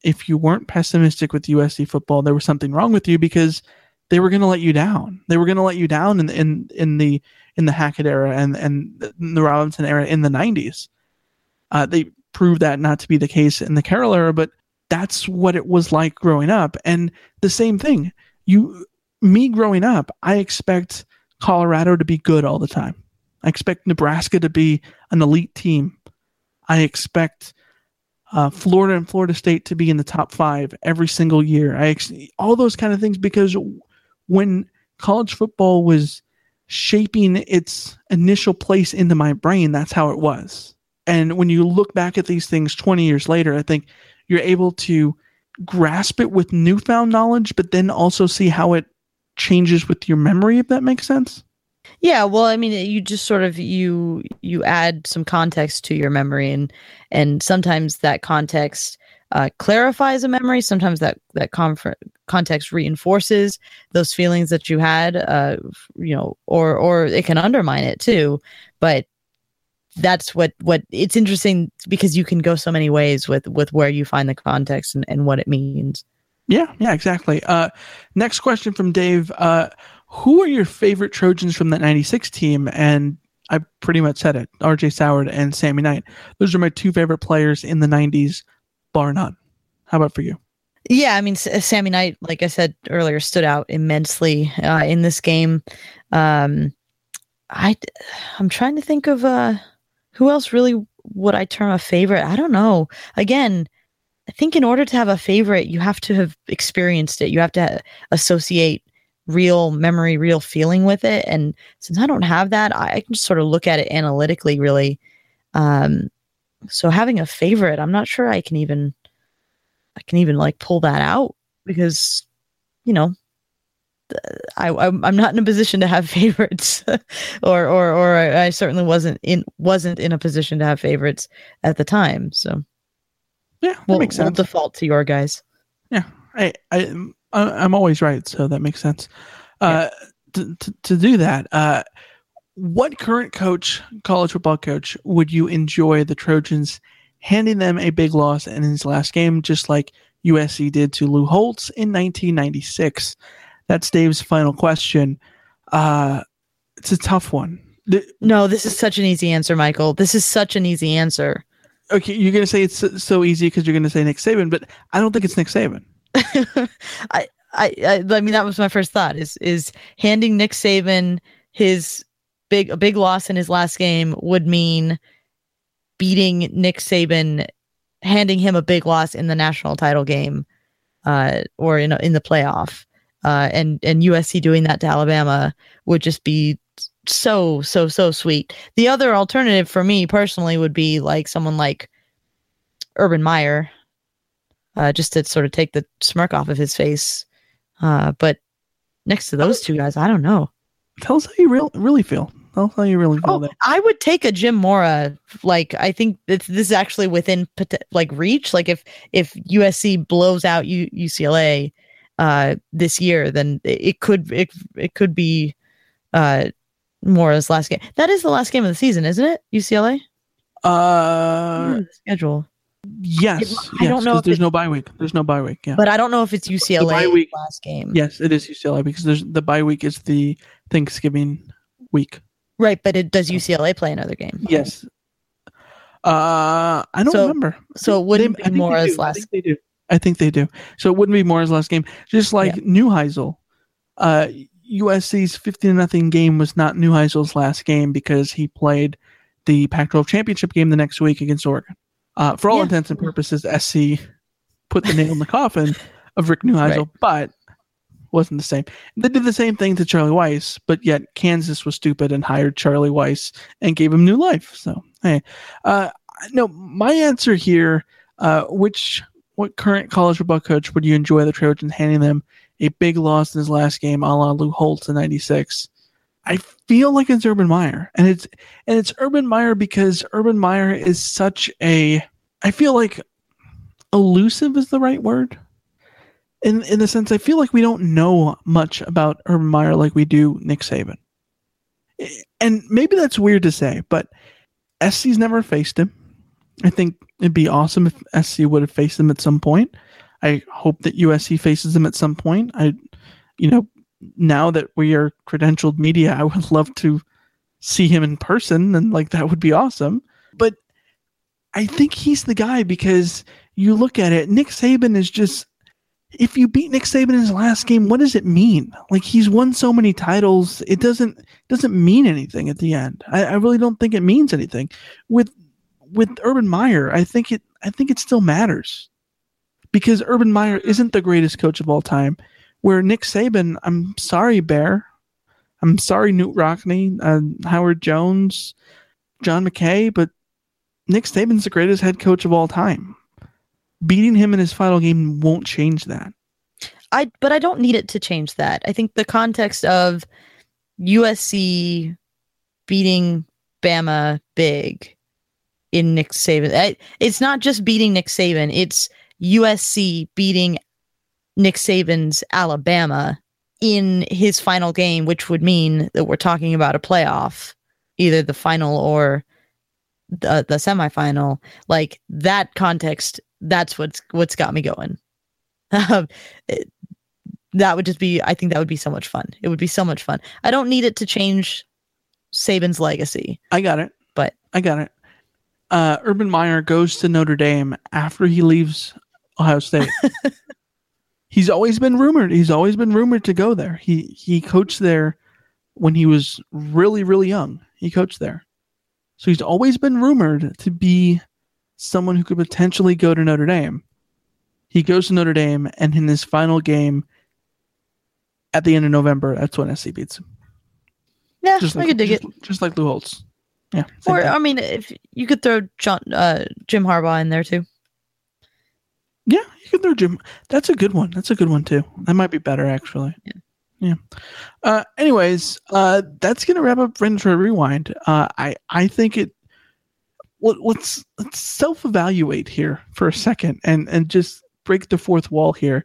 if you weren't pessimistic with U S C football, there was something wrong with you because they were going to let you down. They were going to let you down in in in the in the Hackett era and and the Robinson era in the nineties. Uh, they proved that not to be the case in the Carroll era, but that's what it was like growing up. And the same thing, you, me growing up, I expect Colorado to be good all the time. I expect Nebraska to be an elite team. I expect uh, Florida and Florida State to be in the top five every single year. I ex- all those kind of things, because when college football was shaping its initial place into my brain, that's how it was. And when you look back at these things twenty years later, I think you're able to grasp it with newfound knowledge, but then also see how it changes with your memory, if that makes sense. Yeah, well, I mean, you just sort of you you add some context to your memory, and and sometimes that context uh, clarifies a memory. Sometimes that that conf- context reinforces those feelings that you had, uh, you know, or or it can undermine it too. But that's what what it's interesting, because you can go so many ways with with where you find the context and, and what it means. Yeah, yeah, exactly. Uh, next question from Dave. Uh, who are your favorite Trojans from that ninety-six team? And I pretty much said it. R J Soward and Sammy Knight. Those are my two favorite players in the nineties, bar none. How about for you? Yeah, I mean, Sammy Knight, like I said earlier, stood out immensely uh, in this game. Um, I, I'm trying to think of uh, who else really would I term a favorite. I don't know. Again, I think in order to have a favorite, you have to have experienced it. You have to ha- associate real memory, real feeling with it. And since I don't have that, I, I can just sort of look at it analytically, really. Um, so having a favorite, I'm not sure I can even, I can even like pull that out, because, you know, I, I'm I'm not in a position to have favorites, or or or I, I certainly wasn't in wasn't in a position to have favorites at the time. So. Yeah, that we'll, makes sense. We'll default to your guys. Yeah, I, I, I'm always right, so that makes sense. Uh, yeah. to, to, to do that, uh, what current coach, college football coach, would you enjoy the Trojans handing them a big loss in his last game, just like U S C did to Lou Holtz in nineteen ninety-six? That's Dave's final question. Uh, it's a tough one. The, no, this is such an easy answer, Michael. This is such an easy answer. Okay, you're going to say it's so easy because you're going to say Nick Saban, but I don't think it's Nick Saban. I, I, I, I mean, that was my first thought, is is handing Nick Saban his big a big loss in his last game would mean beating Nick Saban, handing him a big loss in the national title game, uh, or in a, in the playoff, uh, and and U S C doing that to Alabama would just be so so so sweet. The other alternative for me personally would be like someone like Urban Meyer, uh, just to sort of take the smirk off of his face. Uh, but next to those two guys, I don't know. Tell us how you real, really feel. Tell us how you really feel. Oh, there. I would take a Jim Mora. Like, I think it's, this is actually within like reach. Like if if U S C blows out U, UCLA uh, this year, then it could it it could be. Uh, Mora's last game. That is the last game of the season, isn't it? U C L A? Uh, schedule. Yes. It, yes I don't know. If there's no bye week. There's no bye week. Yeah. But I don't know if it's U C L A week, last game. Yes, it is U C L A, because there's the bye week is the Thanksgiving week. Right, but it does U C L A play another game? Yes. Uh, I don't so, remember. So it wouldn't they, be Mora's last. I think they do. I think they do. So it wouldn't be Mora's last game. Just like yeah. Neuheisel. Uh. U S C's fifteen to nothing game was not Neuheisel's last game because he played the Pac twelve championship game the next week against Oregon. Uh, for all yeah. intents and purposes, S C put the nail in the coffin of Rick Neuheisel, right. but wasn't the same. They did the same thing to Charlie Weiss, but yet Kansas was stupid and hired Charlie Weiss and gave him new life. So, hey, uh, no, my answer here, uh, which what current college football coach would you enjoy the Trojans handing them a big loss in his last game, a la Lou Holtz in ninety-six? I feel like it's Urban Meyer, and it's and it's Urban Meyer because Urban Meyer is such a. I feel like elusive is the right word. In in the sense, I feel like we don't know much about Urban Meyer like we do Nick Saban, and maybe that's weird to say, but S C's never faced him. I think it'd be awesome if S C would have faced him at some point. I hope that U S C faces them at some point. I, you know, now that we are credentialed media, I would love to see him in person, and like that would be awesome. But I think he's the guy because you look at it, Nick Saban is just, if you beat Nick Saban in his last game, what does it mean? Like, he's won so many titles, it doesn't doesn't mean anything at the end. I, I really don't think it means anything. With with Urban Meyer, I think it I think it still matters. Because Urban Meyer isn't the greatest coach of all time. Where Nick Saban, I'm sorry, Bear. I'm sorry, Newt Rockne, uh, Howard Jones, John McKay, but Nick Saban's the greatest head coach of all time. Beating him in his final game won't change that. I but I don't need it to change that. I think the context of U S C beating Bama big in Nick Saban. I, it's not just beating Nick Saban. It's U S C beating Nick Saban's Alabama in his final game, which would mean that we're talking about a playoff, either the final or the the semifinal. Like, that context, that's what's what's got me going. Um, it, that would just be, I think that would be so much fun. It would be so much fun. I don't need it to change Saban's legacy. I got it. But I got it. Uh, Urban Meyer goes to Notre Dame after he leaves Ohio State. He's always been rumored. He's always been rumored to go there. He he coached there when he was really, really young. He coached there. So he's always been rumored to be someone who could potentially go to Notre Dame. He goes to Notre Dame, and in his final game at the end of November, that's when S C beats him. Yeah, just I like, could dig just, it. Just like Lou Holtz. Yeah. Or, thing. I mean, if you could throw John, uh, Jim Harbaugh in there too. Yeah, you can throw Jim. That's a good one. That's a good one too. That might be better, actually. Yeah. Yeah. Uh, anyways, uh, that's gonna wrap up Friends for Rewind. Uh, I I think it. Let, let's let's self-evaluate here for a second and and just break the fourth wall here.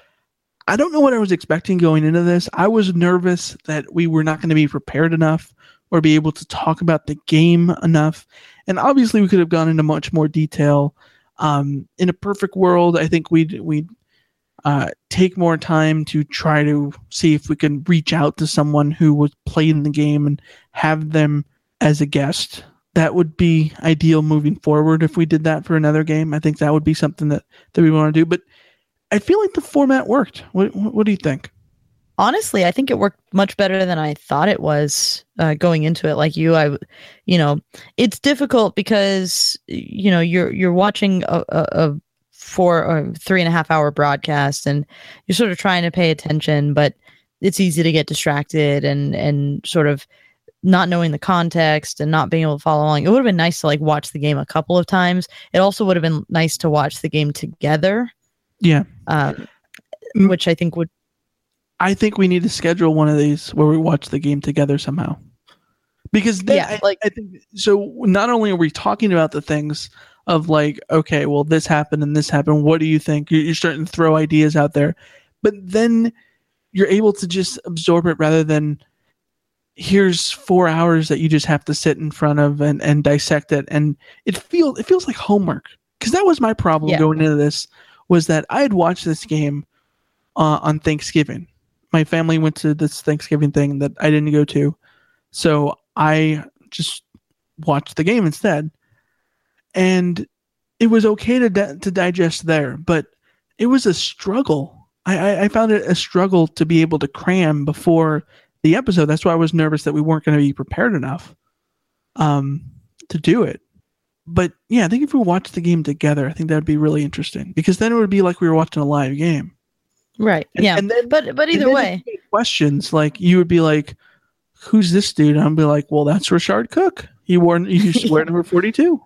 I don't know what I was expecting going into this. I was nervous that we were not going to be prepared enough or be able to talk about the game enough. And obviously, we could have gone into much more detail. Um, in a perfect world, I think we'd we'd uh, take more time to try to see if we can reach out to someone who was playing the game and have them as a guest. That would be ideal moving forward if we did that for another game. I think that would be something that, that we want to do. But I feel like the format worked. What, what do you think? Honestly, I think it worked much better than I thought it was uh, going into it. Like you, I, you know, it's difficult because you know you're you're watching a, a, a four or three and a half hour broadcast, and you're sort of trying to pay attention, but it's easy to get distracted and and sort of not knowing the context and not being able to follow along. It would have been nice to like watch the game a couple of times. It also would have been nice to watch the game together. Yeah, um, which I think would. I think we need to schedule one of these where we watch the game together somehow. Because then yeah, I, like I think so. Not only are we talking about the things of like, okay, well, this happened and this happened. What do you think? You're, you're starting to throw ideas out there, but then you're able to just absorb it rather than here's four hours that you just have to sit in front of and, and dissect it. And it feels it feels like homework. Because that was my problem yeah. going into this, was that I had watched this game uh, on Thanksgiving. My family went to this Thanksgiving thing that I didn't go to. So I just watched the game instead. And it was okay to di- to digest there, but it was a struggle. I, I, I found it a struggle to be able to cram before the episode. That's why I was nervous that we weren't going to be prepared enough um, to do it. But yeah, I think if we watched the game together, I think that would be really interesting, because then it would be like we were watching a live game. Right. And, yeah. and then, but but either way, questions like you would be like, "Who's this dude?" And I'd be like, "Well, that's Rashard Cook. He wore he used to wear number forty-two."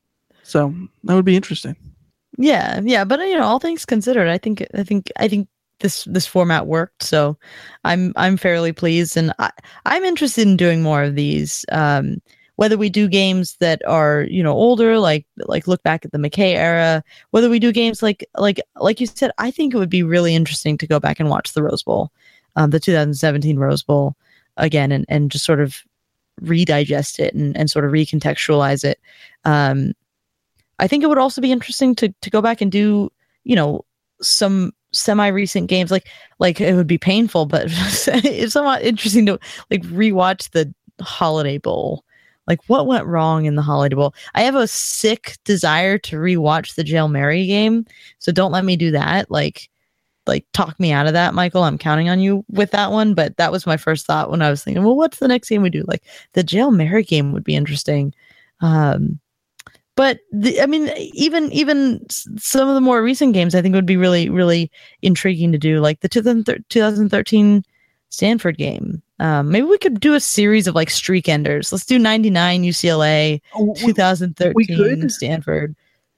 So that would be interesting. Yeah, yeah. But you know, all things considered, I think I think I think this this format worked. So I'm I'm fairly pleased, and I, I'm interested in doing more of these. Um, whether we do games that are, you know, older, like like look back at the McKay era, whether we do games like like like you said, I think it would be really interesting to go back and watch the Rose Bowl, um, the two thousand seventeen Rose Bowl again, and, and just sort of redigest it and, and sort of recontextualize it. Um, I think it would also be interesting to to go back and do, you know, some semi-recent games, like like it would be painful, but it's somewhat interesting to like rewatch the Holiday Bowl. Like, what went wrong in the Holiday Bowl? I have a sick desire to rewatch the Jail Mary game, so don't let me do that. Like, like talk me out of that, Michael. I'm counting on you with that one. But that was my first thought when I was thinking, well, what's the next game we do? Like, the Jail Mary game would be interesting. Um, but the, I mean, even even some of the more recent games, I think would be really, really intriguing to do. Like the twenty thirteen Stanford game. Um, maybe we could do a series of like streak enders. Let's do ninety-nine U C L A, oh, twenty thirteen we could. Stanford.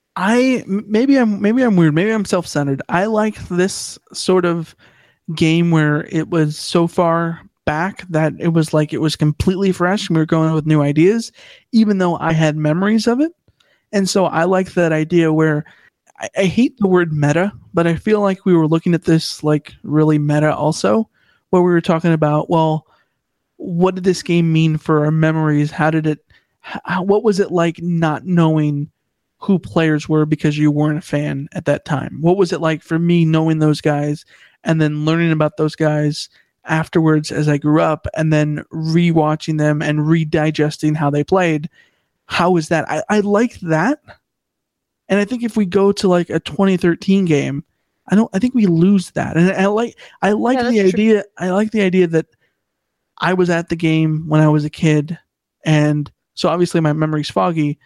I maybe I'm maybe I'm weird. Maybe I'm self-centered. I like this sort of game where it was so far back that it was like it was completely fresh and we were going with new ideas, even though I had memories of it. And so I like that idea where I, I hate the word meta, but I feel like we were looking at this like really meta also, where we were talking about, well, what did this game mean for our memories? How did it, how, what was it like not knowing who players were because you weren't a fan at that time? What was it like for me knowing those guys and then learning about those guys afterwards as I grew up and then rewatching them and redigesting how they played? How was that? I, I like that. And I think if we go to like a twenty thirteen game, I don't, I think we lose that. And I like, I like Yeah, the that's idea. I like the idea that I was at the game when I was a kid. And so obviously my memory's foggy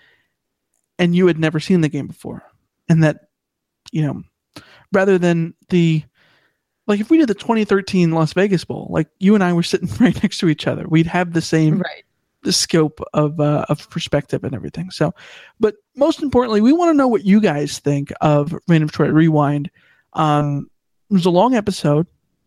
and you had never seen the game before. And that, you know, rather than the, like if we did the twenty thirteen Las Vegas Bowl, like you and I were sitting right next to each other, we'd have the same, Right. the scope of, uh, of perspective and everything. So, but most importantly, we want to know what you guys think of Reign of Troy Rewind. Um, it was a long episode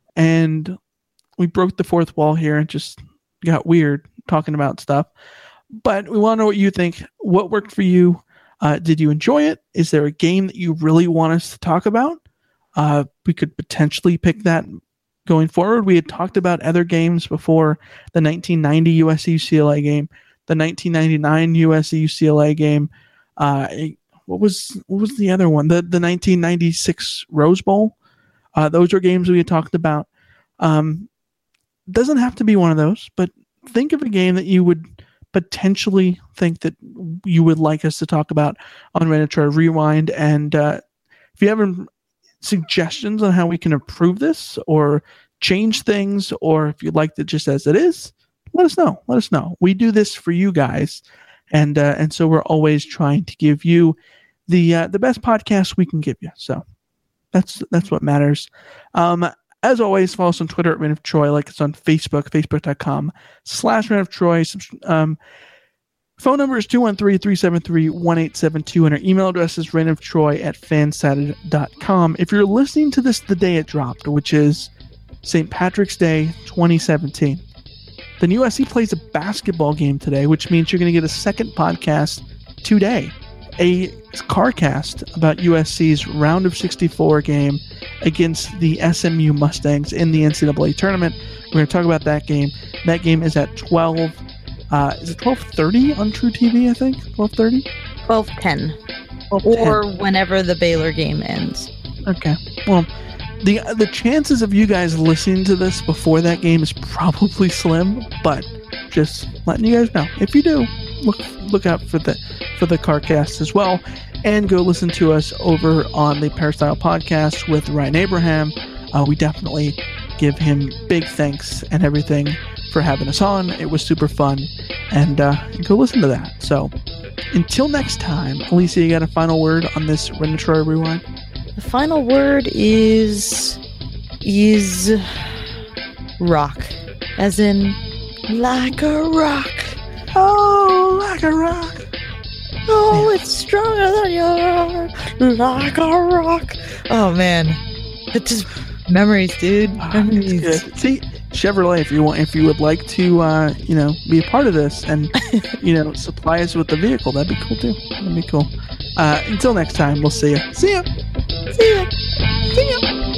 and we broke the fourth wall here and just got weird talking about stuff, but we want to know what you think. What worked for you? Uh, did you enjoy it? Is there a game that you really want us to talk about? Uh, we could potentially pick that going forward. We had talked about other games before, the nineteen ninety U S C U C L A game, the nineteen ninety-nine U S C U C L A game. Uh, what was what was the other one? The the nineteen ninety-six Rose Bowl. Uh, those are games we had talked about. Um, doesn't have to be one of those, but think of a game that you would potentially think that you would like us to talk about on Reign of Troy Rewind. And uh, if you have any suggestions on how we can improve this or change things, or if you'd like it just as it is, let us know. Let us know. We do this for you guys, and uh, and so we're always trying to give you the uh, the best podcast we can give you. So that's that's what matters. Um, As always, follow us on Twitter at Reign of Troy. Like us on Facebook, facebook.com slash Reign of Troy. Um, phone number is two one three, three seven three, one eight seven two, and our email address is Reign of Troy at fansided dot com. If you're listening to this the day it dropped, which is Saint Patrick's Day twenty seventeen, then U S C plays a basketball game today, which means you're going to get a second podcast today. A CarCast about U S C's round of sixty-four game against the S M U Mustangs in the N C double A tournament. We're going to talk about that game. That game is at twelve. Uh, is it twelve thirty on True T V? I think twelve thirty. twelve ten, or whenever the Baylor game ends. Okay. Well, the the chances of you guys listening to this before that game is probably slim, but just letting you guys know. If you do, look look out for the for the CarCast as well, and go listen to us over on the Peristyle Podcast with Ryan Abraham. Uh, we definitely give him big thanks and everything for having us on. It was super fun, and uh, go listen to that. So until next time, Alicia, you got a final word on this Reign of Troy Rewind? The final word is is rock, as in like a rock. Oh, like a rock. Oh, it's stronger than your heart, like a rock. Oh man, it's just memories, dude. Memories. Good. See, Chevrolet, if you want, if you would like to, uh, you know, be a part of this and you know, supply us with the vehicle, that'd be cool too. That'd be cool. Uh, until next time, we'll see ya. See ya. See ya. See ya.